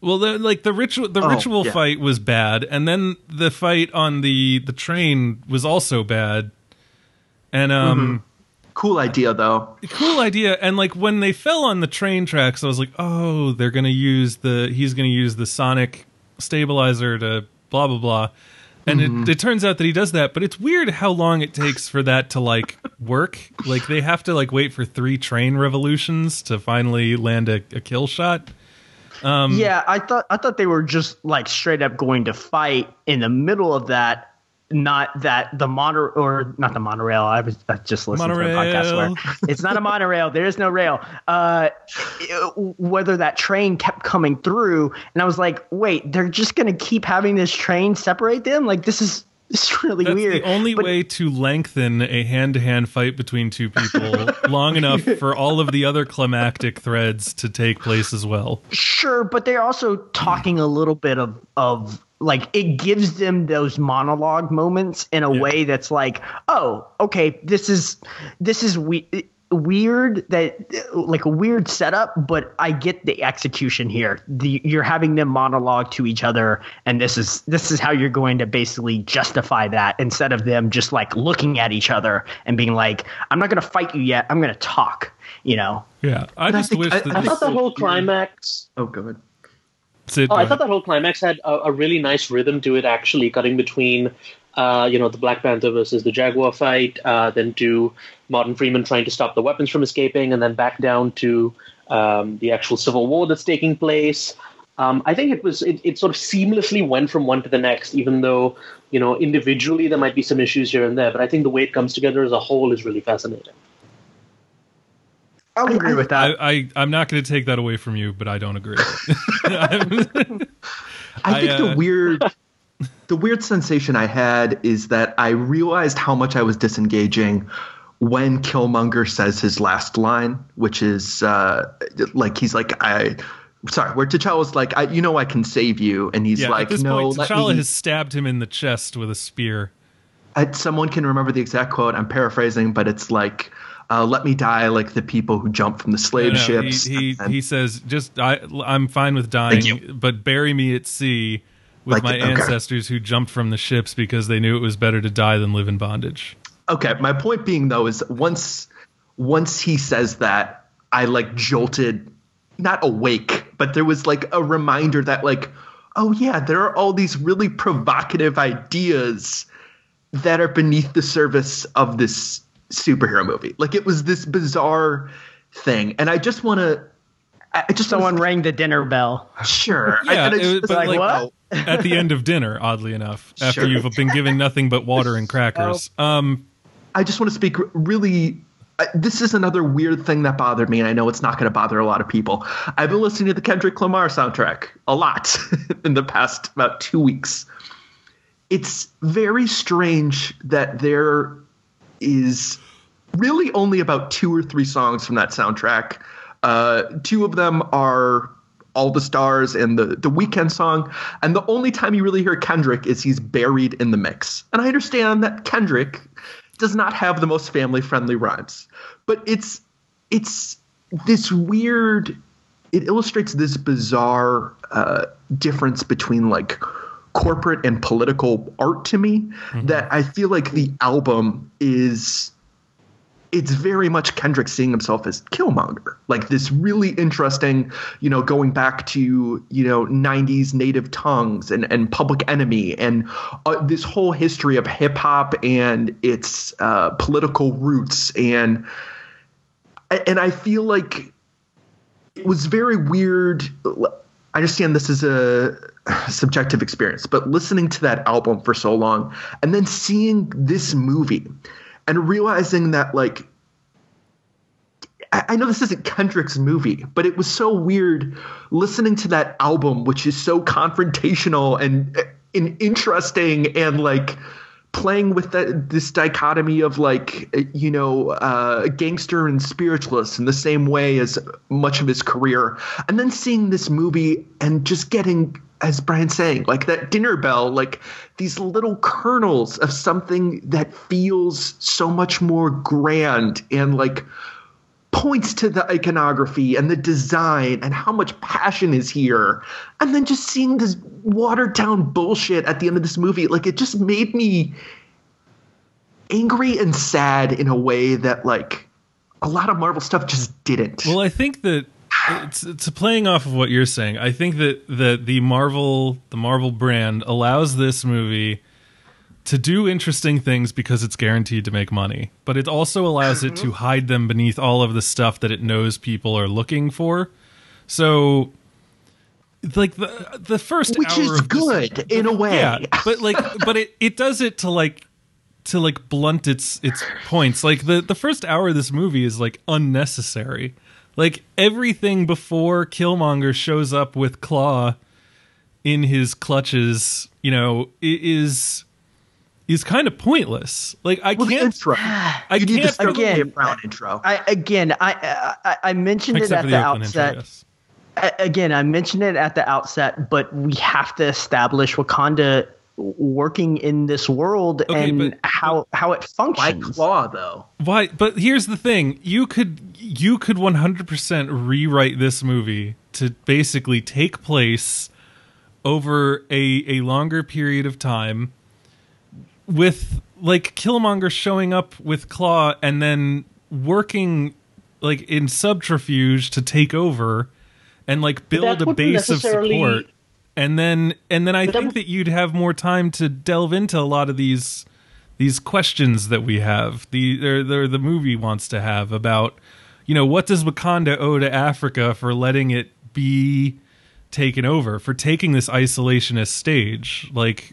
Well, the ritual fight was bad, and then the fight on the train was also bad. And cool idea though. Cool idea. And like when they fell on the train tracks, I was like, oh, he's gonna use the sonic stabilizer to blah blah blah. And it turns out that he does that, but it's weird how long it takes for that to like work. Like they have to like wait for 3 train revolutions to finally land a kill shot. Yeah, I thought they were just like straight up going to fight in the middle of that. Not that the not the monorail. I just listened to a podcast where it's not a monorail. There is no rail. Whether that train kept coming through, and I was like, wait, they're just gonna keep having this train separate them? Like this is really weird. The only way to lengthen a hand-to-hand fight between 2 people long enough for all of the other climactic threads to take place as well. Sure, but they're also talking a little bit of like it gives them those monologue moments in a way that's like, oh, okay, this is weird, that like a weird setup, but I get the execution here. You're having them monologue to each other, and this is how you're going to basically justify that, instead of them just like looking at each other and being like, I'm not going to fight you yet, I'm going to talk, you know? Yeah, I thought the whole climax. Oh, go ahead. I thought that whole climax had a really nice rhythm to it, actually, cutting between, the Black Panther versus the Jaguar fight, then to Martin Freeman trying to stop the weapons from escaping, and then back down to the actual civil war that's taking place. I think it sort of seamlessly went from one to the next, even though, individually there might be some issues here and there. But I think the way it comes together as a whole is really fascinating. I'll agree with that. I'm not going to take that away from you, but I don't agree. I think the weird sensation I had is that I realized how much I was disengaging when Killmonger says his last line, which is like he's like, where T'Challa's like, I can save you, and he's like, at this no, point, T'Challa has stabbed him in the chest with a spear. Someone can remember the exact quote. I'm paraphrasing, but it's like, let me die like the people who jump from the slave ships. He says, I'm fine with dying, but bury me at sea with my ancestors who jumped from the ships because they knew it was better to die than live in bondage. Okay, my point being, though, is once he says that, I like jolted, not awake, but there was like a reminder that like, oh yeah, there are all these really provocative ideas that are beneath the surface of this superhero movie. Like it was this bizarre thing, and I just want to. Someone rang the dinner bell. Sure. Yeah, what? At the end of dinner, oddly enough, after you've been given nothing but water and crackers. I just want to speak really. This is another weird thing that bothered me, and I know it's not going to bother a lot of people. I've been listening to the Kendrick Lamar soundtrack a lot in the past about 2 weeks. It's very strange that there is really only about 2 or 3 songs from that soundtrack. 2 of them are All the Stars and the Weeknd song. And the only time you really hear Kendrick is he's buried in the mix. And I understand that Kendrick does not have the most family-friendly rhymes. But it's this weird – it illustrates this bizarre difference between like corporate and political art to me, that I feel like the album is – it's very much Kendrick seeing himself as Killmonger, like this really interesting, going back to, 90s Native Tongues and Public Enemy and this whole history of hip hop and its political roots. And I feel like it was very weird. I understand this is a subjective experience, but listening to that album for so long and then seeing this movie and realizing that, like, I know this isn't Kendrick's movie, but it was so weird listening to that album, which is so confrontational and interesting and, like, playing with this dichotomy of, like, gangster and spiritualist in the same way as much of his career. And then seeing this movie and just getting, as Brian's saying, like that dinner bell, like these little kernels of something that feels so much more grand and like points to the iconography and the design and how much passion is here. And then just seeing this watered down bullshit at the end of this movie, like, it just made me angry and sad in a way that, like, a lot of Marvel stuff just didn't. Well, I think that it's playing off of what you're saying. I think that the Marvel brand allows this movie to do interesting things because it's guaranteed to make money, but it also allows it to hide them beneath all of the stuff that it knows people are looking for. So, like, the first which hour is of good this, in a way, yeah, but it does it to blunt its points. Like, the first hour of this movie is, like, unnecessary. Like, everything before Killmonger shows up with Claw in his clutches, you know, is kind of pointless. Like, I can't. Intro. I you need can't to start again. with a Brown intro. I mentioned it Except at for the Oakland intro, outset. yes. Again, I mentioned it at the outset, but we have to establish Wakanda working in this world and how it functions. Why Claw, though? Why? But here's the thing: you could 100% rewrite this movie to basically take place over a longer period of time, with, like, Killmonger showing up with Claw and then working, like, in subterfuge to take over and, like, build a base of support. And then I think that you'd have more time to delve into a lot of these questions that we have. The movie wants to have about, you know, what does Wakanda owe to Africa for letting it be taken over, for taking this isolationist stage? Like,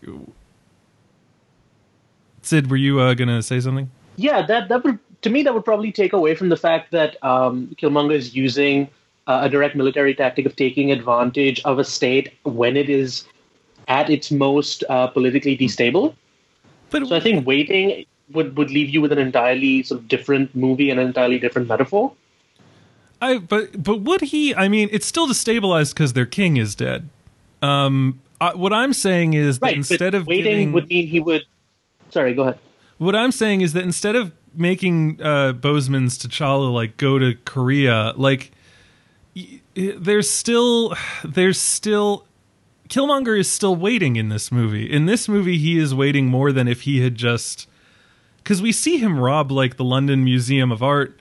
Sid, were you gonna say something? Yeah, that would, to me, that would probably take away from the fact that Killmonger is using a direct military tactic of taking advantage of a state when it is at its most politically destable. So I think waiting would leave you with an entirely sort of different movie and an entirely different metaphor. But would he? I mean, it's still destabilized because their king is dead. What I'm saying is that instead of waiting would mean he would. Sorry, go ahead. What I'm saying is that instead of making Boseman's T'Challa, like, go to Korea, like, there's still Killmonger is still waiting in this movie. In this movie, he is waiting more than if he had just, because we see him rob, like, the London Museum of Art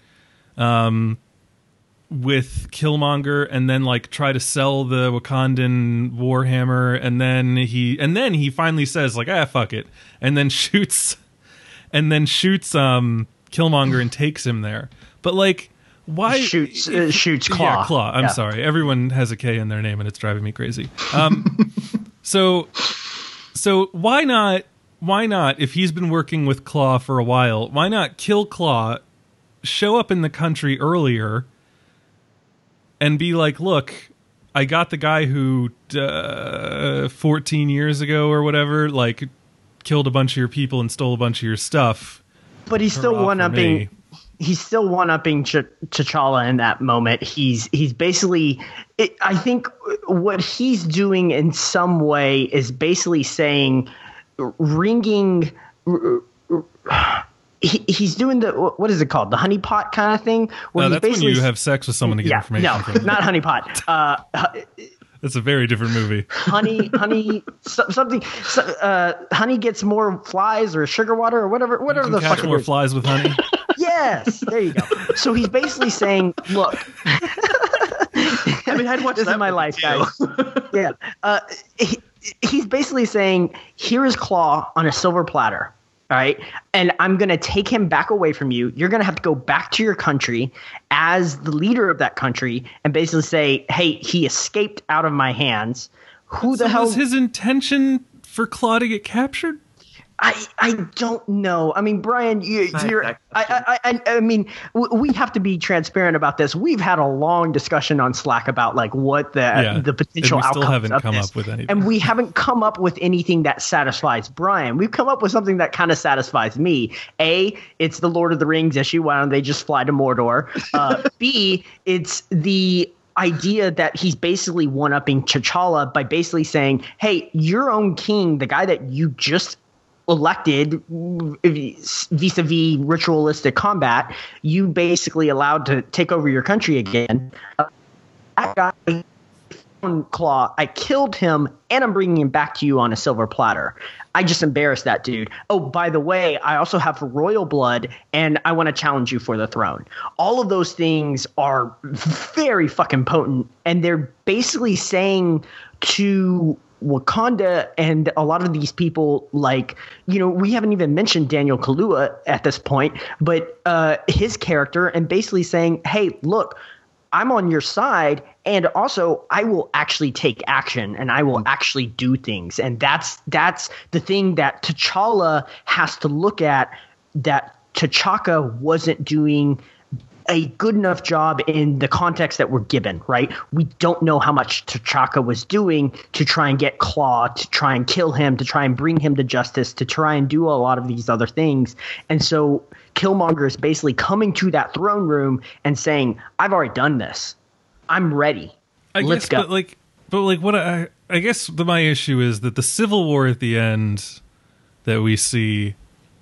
with Killmonger, and then, like, try to sell the Wakandan Warhammer, and then he finally says, like, fuck it, and then shoots Killmonger and takes him there. But, like, why shoots Claw? Yeah, Claw. I'm sorry. Everyone has a K in their name, and it's driving me crazy. So why not? If he's been working with Claw for a while, why not kill Claw, show up in the country earlier, and be like, look, I got the guy who 14 years ago or whatever, like, killed a bunch of your people and stole a bunch of your stuff. But he's still one-upping. He's still one-upping T'Challa in that moment. He's basically, I think what he's doing in some way is basically saying, he's doing the, what is it called? The honeypot kind of thing? Where that's when you have sex with someone to get information from them. Not honeypot. That's a very different movie. Honey gets more flies or sugar water or whatever the fuck. Catch more flies with honey. Yes, there you go. So he's basically saying, look, I mean, I'd watch this that is my life, too. Guys. Yeah. He's basically saying, here is Claw on a silver platter. All right. And I'm going to take him back away from you. You're going to have to go back to your country as the leader of that country and basically say, hey, he escaped out of my hands. Who the hell was his intention for Claw to get captured? I don't know. I mean, Brian, I mean, we have to be transparent about this. We've had a long discussion on Slack about, like, what the potential outcomes still haven't of come this. Up with anything. And we haven't come up with anything that satisfies Brian. We've come up with something that kind of satisfies me. A, it's the Lord of the Rings issue. Why don't they just fly to Mordor? B, it's the idea that he's basically one-upping T'Challa by basically saying, hey, your own king, the guy that you just elected vis-a-vis ritualistic combat, you basically allowed to take over your country again. That guy, Claw, I killed him, and I'm bringing him back to you on a silver platter. I just embarrassed that dude. Oh, by the way, I also have royal blood, and I want to challenge you for the throne. All of those things are very fucking potent, and they're basically saying to Wakanda and a lot of these people, like, you know, we haven't even mentioned Daniel Kaluuya at this point, but his character, and basically saying, hey, look, I'm on your side, and also I will actually take action and I will actually do things. And that's the thing that T'Challa has to look at, that T'Chaka wasn't doing a good enough job in the context that we're given, right? We don't know how much T'Chaka was doing to try and get Claw, to try and kill him, to try and bring him to justice, to try and do a lot of these other things. And so Killmonger is basically coming to that throne room and saying, I've already done this. I'm ready. Let's go. But what I guess my issue is that the Civil War at the end that we see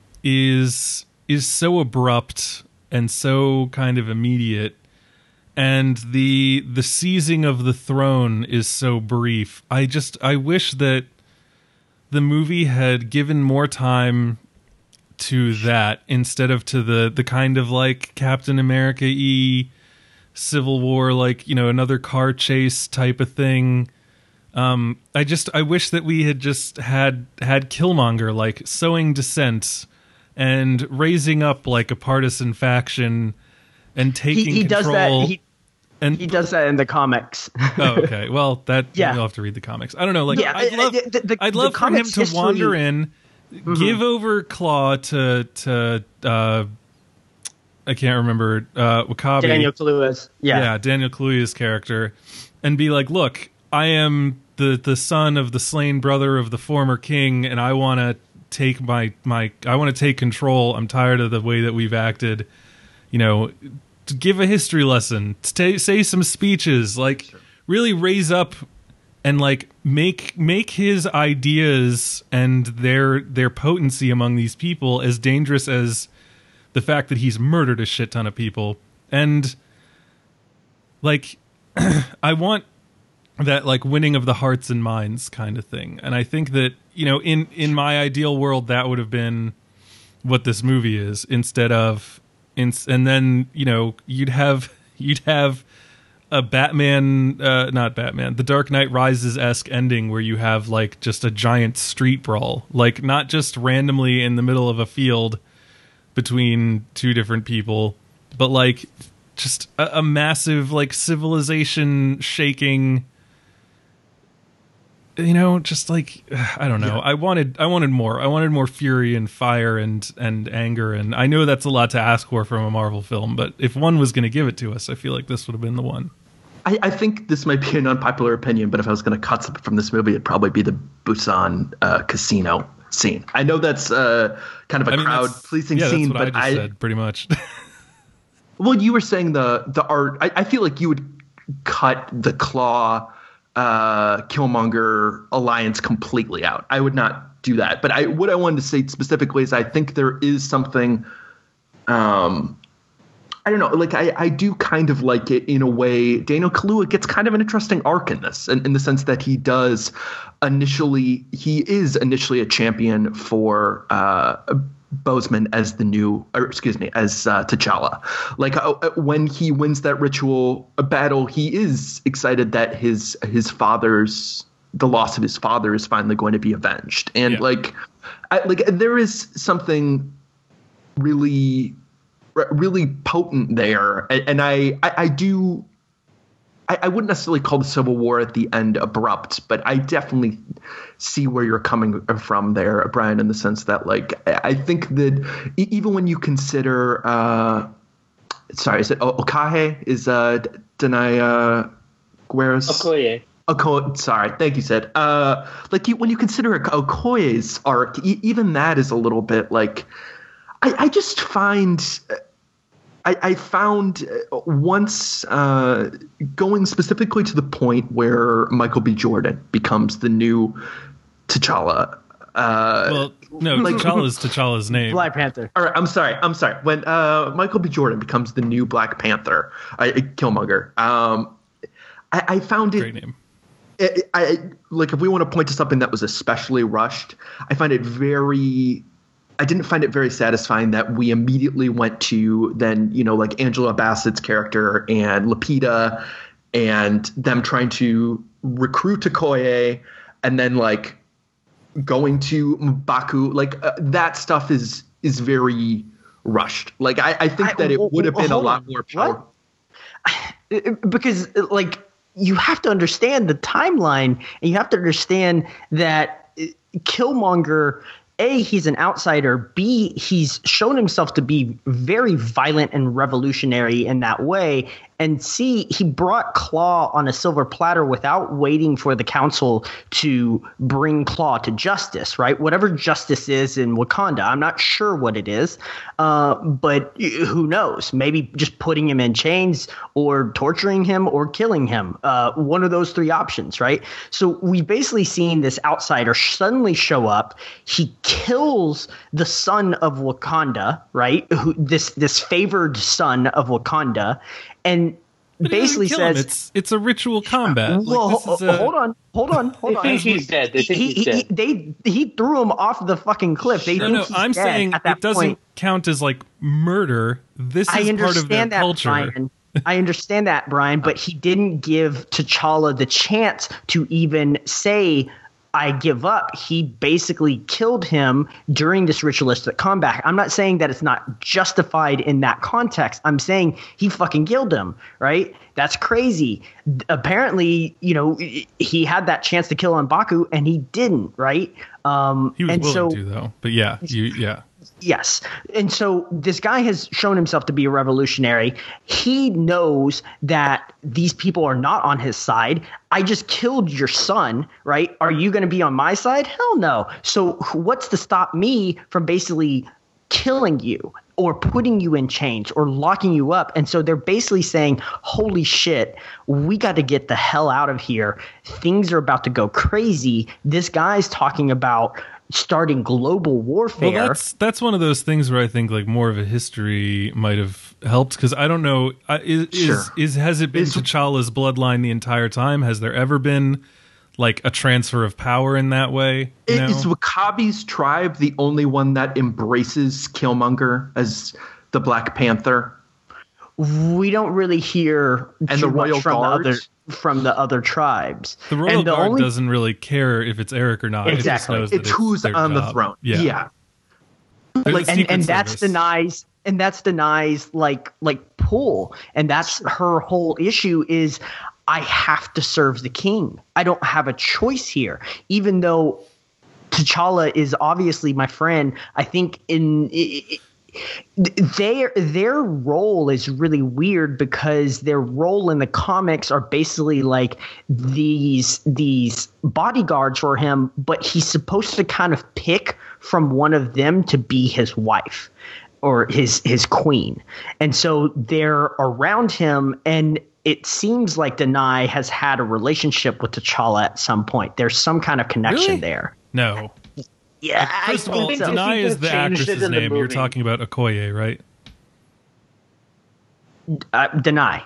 is so abrupt and so kind of immediate, and the seizing of the throne is so brief. I wish that the movie had given more time to that instead of to the kind of like Captain America-y Civil War, like, you know, another car chase type of thing. I wish that we had just had Killmonger like sowing dissent and raising up like a partisan faction and taking he control. Does that. He does that in the comics. Oh, okay. Well, you'll have to read the comics. I don't know. Like, I'd love for him to wander in, give over Claw to I can't remember W'Kabi. Daniel Kaluuya's. Yeah, Daniel Kaluuya's character, and be like, look, I am the son of the slain brother of the former king, and I want to take I want to take control. I'm tired of the way that we've acted. You know, to give a history lesson, say some speeches, like really raise up and like make his ideas and their potency among these people as dangerous as the fact that he's murdered a shit ton of people. And like I want that like winning of the hearts and minds kind of thing. And I think that, you know, in my ideal world, that would have been what this movie is, instead of and then, you know, you'd have a Batman, not Batman, the Dark Knight Rises-esque ending where you have like just a giant street brawl, like not just randomly in the middle of a field between two different people, but like just a massive like civilization shaking, you know, just like, I don't know. Yeah. I wanted more. I wanted more fury and fire and anger. And I know that's a lot to ask for from a Marvel film, but if one was going to give it to us, I feel like this would have been the one. I think this might be an unpopular opinion, but if I was going to cut something from this movie, it'd probably be the Busan casino scene. I know that's kind of a crowd-pleasing scene, but I said pretty much. Well, you were saying the art. I feel like you would cut the Claw Killmonger alliance completely out. I would not do that. But what I wanted to say specifically is I think there is something. I don't know. Like I do kind of like it in a way. Daniel Kaluuya gets kind of an interesting arc in this, in the sense that he is initially a champion for Boseman as T'Challa. Like when he wins that ritual battle, he is excited that the loss of his father is finally going to be avenged, and there is something really potent there, and I wouldn't necessarily call the Civil War at the end abrupt, but I definitely see where you're coming from there, Brian, in the sense that, like, I think that even when you consider, is it Okahe? Is Danai Guerra's? Okoye. Sorry, thank you, Sid. When you consider Okoye's arc, even that is a little bit like, I just find. I found once going specifically to the point where Michael B. Jordan becomes the new T'Challa, Well, no, T'Challa's name. Black Panther. All right, I'm sorry. When Michael B. Jordan becomes the new Black Panther, Killmonger, I found it. Great name. I like, if we want to point to something that was especially rushed, I didn't find it very satisfying that we immediately went to then, like Angela Bassett's character and Lupita and them trying to recruit Okoye and then like going to M'Baku. Like that stuff is very rushed. Like I think that it would have been a lot more powerful. Because like you have to understand the timeline and you have to understand that Killmonger, A, he's an outsider. B, he's shown himself to be very violent and revolutionary in that way. And C, he brought Claw on a silver platter without waiting for the council to bring Claw to justice, right? Whatever justice is in Wakanda, I'm not sure what it is, but who knows? Maybe just putting him in chains or torturing him or killing him. One of those three options, right? So we've basically seen this outsider suddenly show up. He kills the son of Wakanda, right? This favored son of Wakanda, and basically says it's a ritual combat. Well, hold on. They think he's dead. He threw him off the fucking cliff. I'm saying it doesn't count as like murder. This is part of their culture. Brian. I understand that, Brian, but he didn't give T'Challa the chance to even say, I give up. He basically killed him during this ritualistic combat. I'm not saying that it's not justified in that context. I'm saying he fucking killed him, right? That's crazy. Apparently, he had that chance to kill M'Baku and he didn't, right? He was willing to, though. But yeah. Yes. And so this guy has shown himself to be a revolutionary. He knows that these people are not on his side. I just killed your son, right? Are you going to be on my side? Hell no. So what's to stop me from basically killing you or putting you in chains or locking you up? And so they're basically saying, holy shit, we got to get the hell out of here. Things are about to go crazy. This guy's talking about starting global warfare. Well, that's one of those things where I think like more of a history might have helped, because I don't know. Has it been T'Challa's bloodline the entire time? Has there ever been like a transfer of power in that way? Is W'Kabi's tribe the only one that embraces Killmonger as the Black Panther? We don't really hear and the Royal Guard from the other tribes. The Royal Guard doesn't really care if it's Eric or not. Exactly. It's who's on the throne. Yeah. And that's Denai's like pull. And that's her whole issue is, I have to serve the king. I don't have a choice here. Even though T'Challa is obviously my friend, I think their role is really weird, because their role in the comics are basically like these bodyguards for him, but he's supposed to kind of pick from one of them to be his wife or his queen. And so they're around him, and it seems like Denai has had a relationship with T'Challa at some point. There's some kind of connection there. No. Yeah, first of all, Denai is the actress's name. You're talking about Okoye, right? Denai.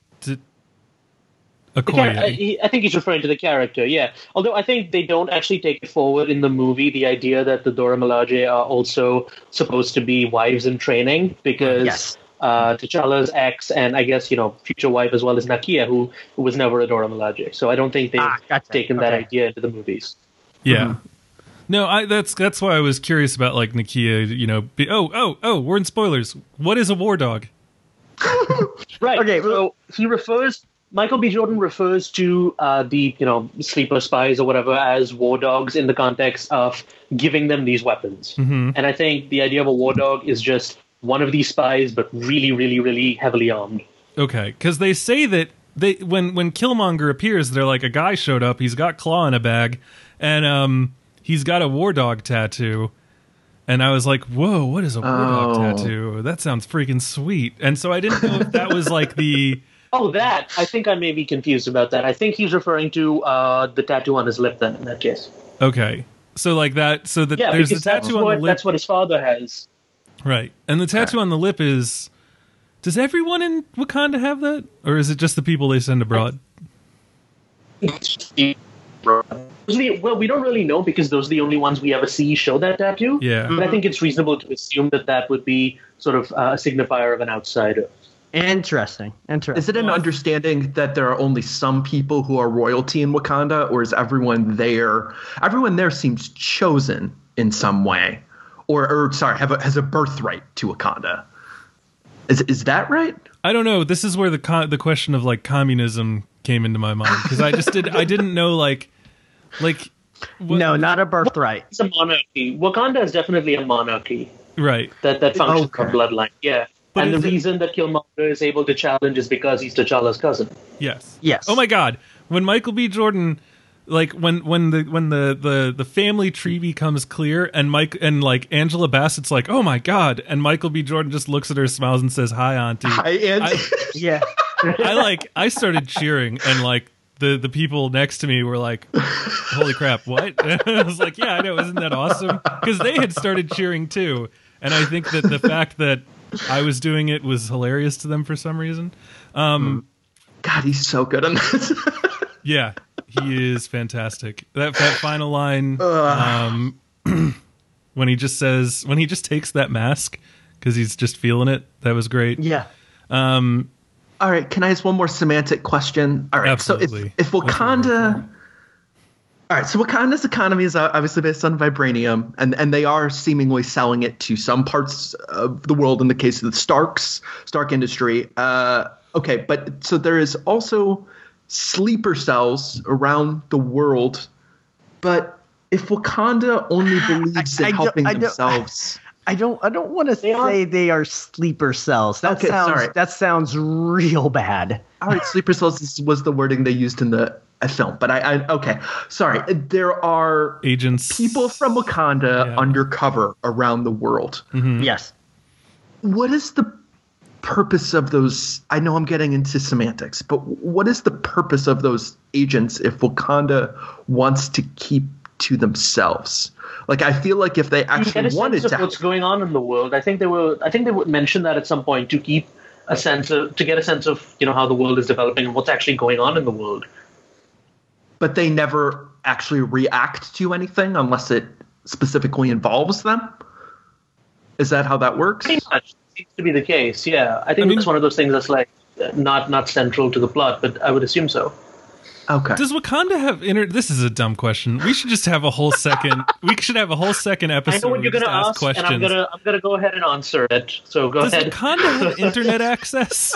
Okoye. I think he's referring to the character, yeah. Although I think they don't actually take it forward in the movie, the idea that the Dora Milaje are also supposed to be wives in training, because T'Challa's ex and I guess, future wife as well as Nakia, who was never a Dora Milaje. So I don't think they've taken that idea into the movies. Yeah. Mm-hmm. No, that's why I was curious about like Nakia. We're in spoilers. What is a war dog? Right. Okay. So Michael B. Jordan refers to the sleeper spies or whatever as war dogs in the context of giving them these weapons. Mm-hmm. And I think the idea of a war dog is just one of these spies, but really, really, really heavily armed. Okay, because they say that when Killmonger appears, they're like, a guy showed up. He's got Claw in a bag, and he's got a war dog tattoo. And I was like, whoa, what is a war dog tattoo? That sounds freaking sweet. And so I didn't know if that was like the... Oh, that. I think I may be confused about that. I think he's referring to the tattoo on his lip then, in that case. Okay. So like that. So that Yeah, there's the because tattoo on the lip. that's what his father has. Right, and the tattoo on the lip is. Does everyone in Wakanda have that, or is it just the people they send abroad? Well, we don't really know because those are the only ones we ever see show that tattoo. Yeah. But I think it's reasonable to assume that would be sort of a signifier of an outsider. Interesting. Is it an understanding that there are only some people who are royalty in Wakanda, or is everyone there? Everyone there seems chosen in some way, or has a birthright to Wakanda. Is that right? I don't know. This is where the question of like communism came into my mind because I didn't know like no, not a birthright. It's a monarchy. Wakanda is definitely a monarchy. Right. That functions on bloodline. Yeah. But and the reason that Killmonger is able to challenge is because he's T'Challa's cousin. Yes. Yes. Oh my God! When Michael B. Jordan, like when the family tree becomes clear, and like Angela Bassett's like, oh my God, and Michael B. Jordan just looks at her, smiles, and says, "Hi, Auntie." Hi, Auntie. Yeah. I started cheering, and like the people next to me were like, "Holy crap, what?" And I was like, "Yeah, I know, isn't that awesome?" Because they had started cheering too, and I think that the fact that I was doing it was hilarious to them for some reason. God, he's so good on this. Yeah, he is fantastic. That final line when he just takes that mask because he's just feeling it. That was great. Yeah. All right, can I ask one more semantic question? All right, absolutely. So if Wakanda... All right, so Wakanda's economy is obviously based on vibranium, and they are seemingly selling it to some parts of the world in the case of the Stark Industry. Okay, but so there is also sleeper cells around the world, but if Wakanda only believes in helping themselves... I don't want to say they are sleeper cells. That sounds real bad. All right, sleeper cells was the wording they used in the film, but okay. Sorry, there are agents, people from Wakanda undercover around the world. Mm-hmm. Yes. What is the purpose of those? I know I'm getting into semantics, but what is the purpose of those agents if Wakanda wants to keep to themselves? Like, I feel like if they actually wanted to, what's going on in the world, I think they would mention that at some point to get a sense of how the world is developing and what's actually going on in the world. But they never actually react to anything unless it specifically involves them. Is that how that works? Pretty much seems to be the case. Yeah, I think it's one of those things that's like not central to the plot, but I would assume so. Okay. Does Wakanda have This is a dumb question. We should just have a whole second. We should have a whole second episode. I know what you're going to ask, questions. and I'm going to go ahead and answer it. So go ahead. Does Wakanda have internet access?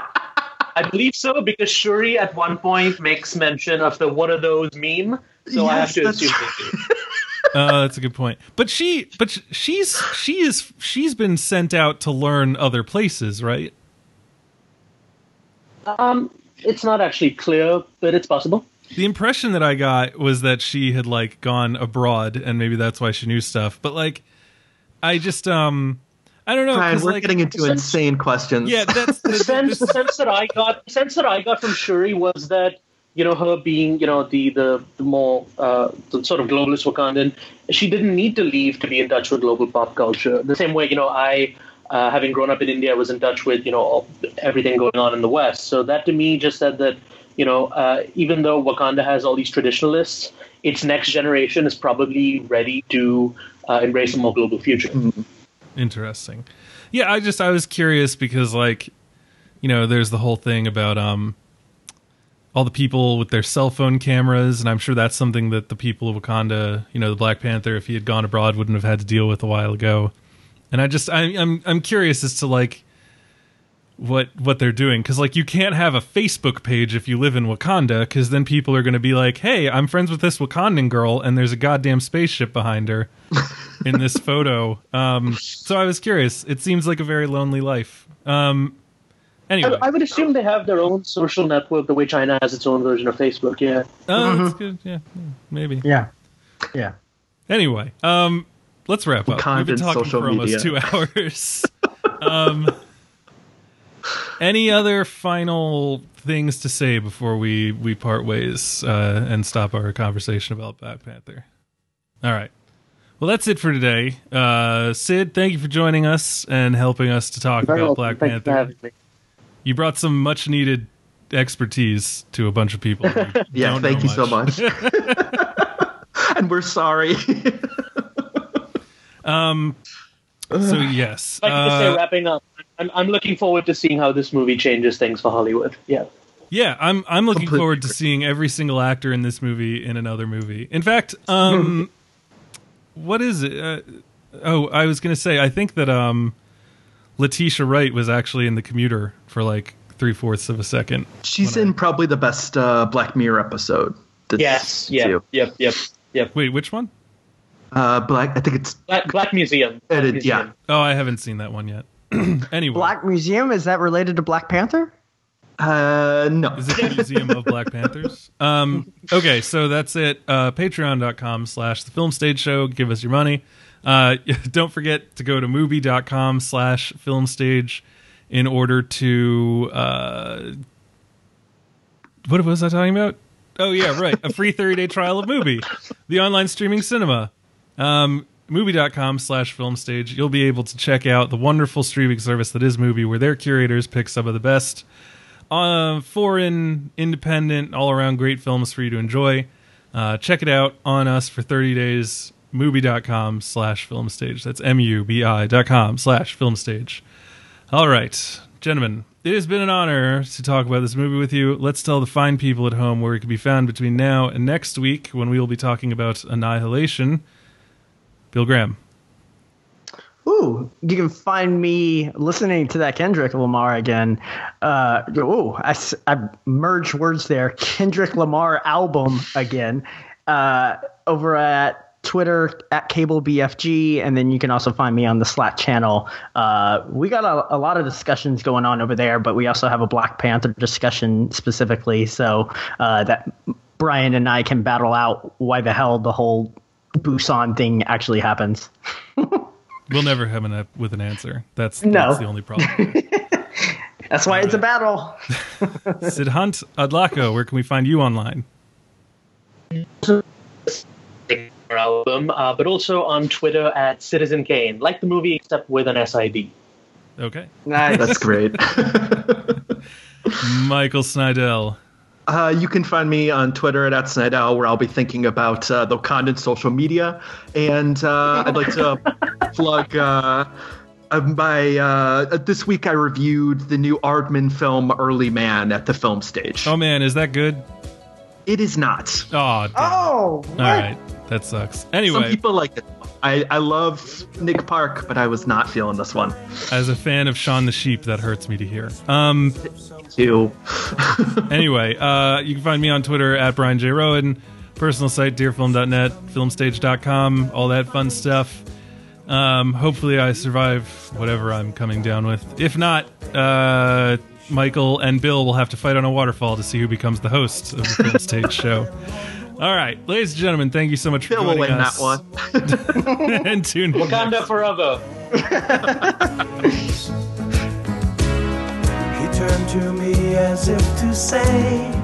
I believe so because Shuri at one point makes mention of the "what are those" meme. So I have to assume they do. That's a good point. But she's been sent out to learn other places, right? It's not actually clear, but it's possible. The impression that I got was that she had like gone abroad, and maybe that's why she knew stuff. But like, I just I don't know. Brian, we're getting into insane questions. Yeah, that's the sense that I got from Shuri was that her being the more the sort of globalist Wakandan, she didn't need to leave to be in touch with global pop culture. The same way I. Having grown up in India, was in touch with everything going on in the West. So that to me just said that even though Wakanda has all these traditionalists, its next generation is probably ready to embrace a more global future. Interesting. Yeah, I was curious because there's the whole thing about all the people with their cell phone cameras, and I'm sure that's something that the people of Wakanda, the Black Panther, if he had gone abroad, wouldn't have had to deal with a while ago. And I'm curious as to what they're doing, because you can't have a Facebook page if you live in Wakanda, because then people are going to be like, hey, I'm friends with this Wakandan girl and there's a goddamn spaceship behind her in this photo. So I was curious. It seems like a very lonely life. Anyway, I would assume they have their own social network the way China has its own version of Facebook. Yeah. That's good. Yeah, maybe. Yeah. Anyway, let's wrap up. We've been talking for almost 2 hours. Any other final things to say before we part ways and stop our conversation about Black Panther? All right. Well, that's it for today. Sid, thank you for joining us and helping us to talk about Black Panther. You brought some much-needed expertise to a bunch of people. Yeah, thank you so much. And we're sorry. So, yes. Like to say, wrapping up, I'm looking forward to seeing how this movie changes things for Hollywood. Yeah. Yeah, I'm looking forward to seeing every single actor in this movie in another movie. In fact, what is it? I was going to say, I think that Letitia Wright was actually in The Commuter for like 3/4 of a second. She's in probably the best Black Mirror episode. Yes. Yeah. Yep. Wait, which one? I think it's Black Museum. Yeah. Oh, I haven't seen that one yet. Anyway, Black Museum, is that related to Black Panther? No. Is it the Museum of Black Panthers? Okay, so that's it. Patreon.com/The Film Stage Show. Give us your money. Don't forget to go to Mubi.com/Film Stage in order to what was I talking about? Oh yeah, right. A free 30-day trial of Mubi, the online streaming cinema. Mubi.com/Film Stage. You'll be able to check out the wonderful streaming service that is Mubi, where their curators pick some of the best foreign, independent, all-around great films for you to enjoy. Check it out on us for 30 days. Mubi.com/Film Stage. That's MUBI.com/Film Stage. All right, gentlemen, it has been an honor to talk about this movie with you. Let's tell the fine people at home where it can be found between now and next week, when we will be talking about Annihilation. Bill Graham. Ooh, you can find me listening to that Kendrick Lamar again. I merged words there. Kendrick Lamar album again. Over at Twitter at CableBFG, and then you can also find me on the Slack channel. We got a lot of discussions going on over there, but we also have a Black Panther discussion specifically, so that Brian and I can battle out why the hell the whole Busan thing actually happens. We'll never have with an answer. That's the only problem. That's why it's a battle. Sid Hunt, Adlako, where can we find you online? Album, but also on Twitter at Citizen Kane, like the movie except with an SID. Okay, nice. That's great. Michael Snydell. You can find me on Twitter at @Snydell, where I'll be thinking about the Wakandan social media, and I'd like to plug this week I reviewed the new Aardman film Early Man at the Film Stage. Oh man, is that good? It is not. Oh, damn. All right. That sucks. Anyway. Some people like it. I love Nick Park, but I was not feeling this one. As a fan of Shaun the Sheep, that hurts me to hear. Too. Anyway, you can find me on Twitter at Brian J. Rowan, personal site, dearfilm.net, filmstage.com, all that fun stuff. Hopefully I survive whatever I'm coming down with. If not, Michael and Bill will have to fight on a waterfall to see who becomes the host of the Film Stage show. All right, ladies and gentlemen, thank you so much for joining us. Bill will win that one. And tune in. Wakanda forever. He turned to me as if to say,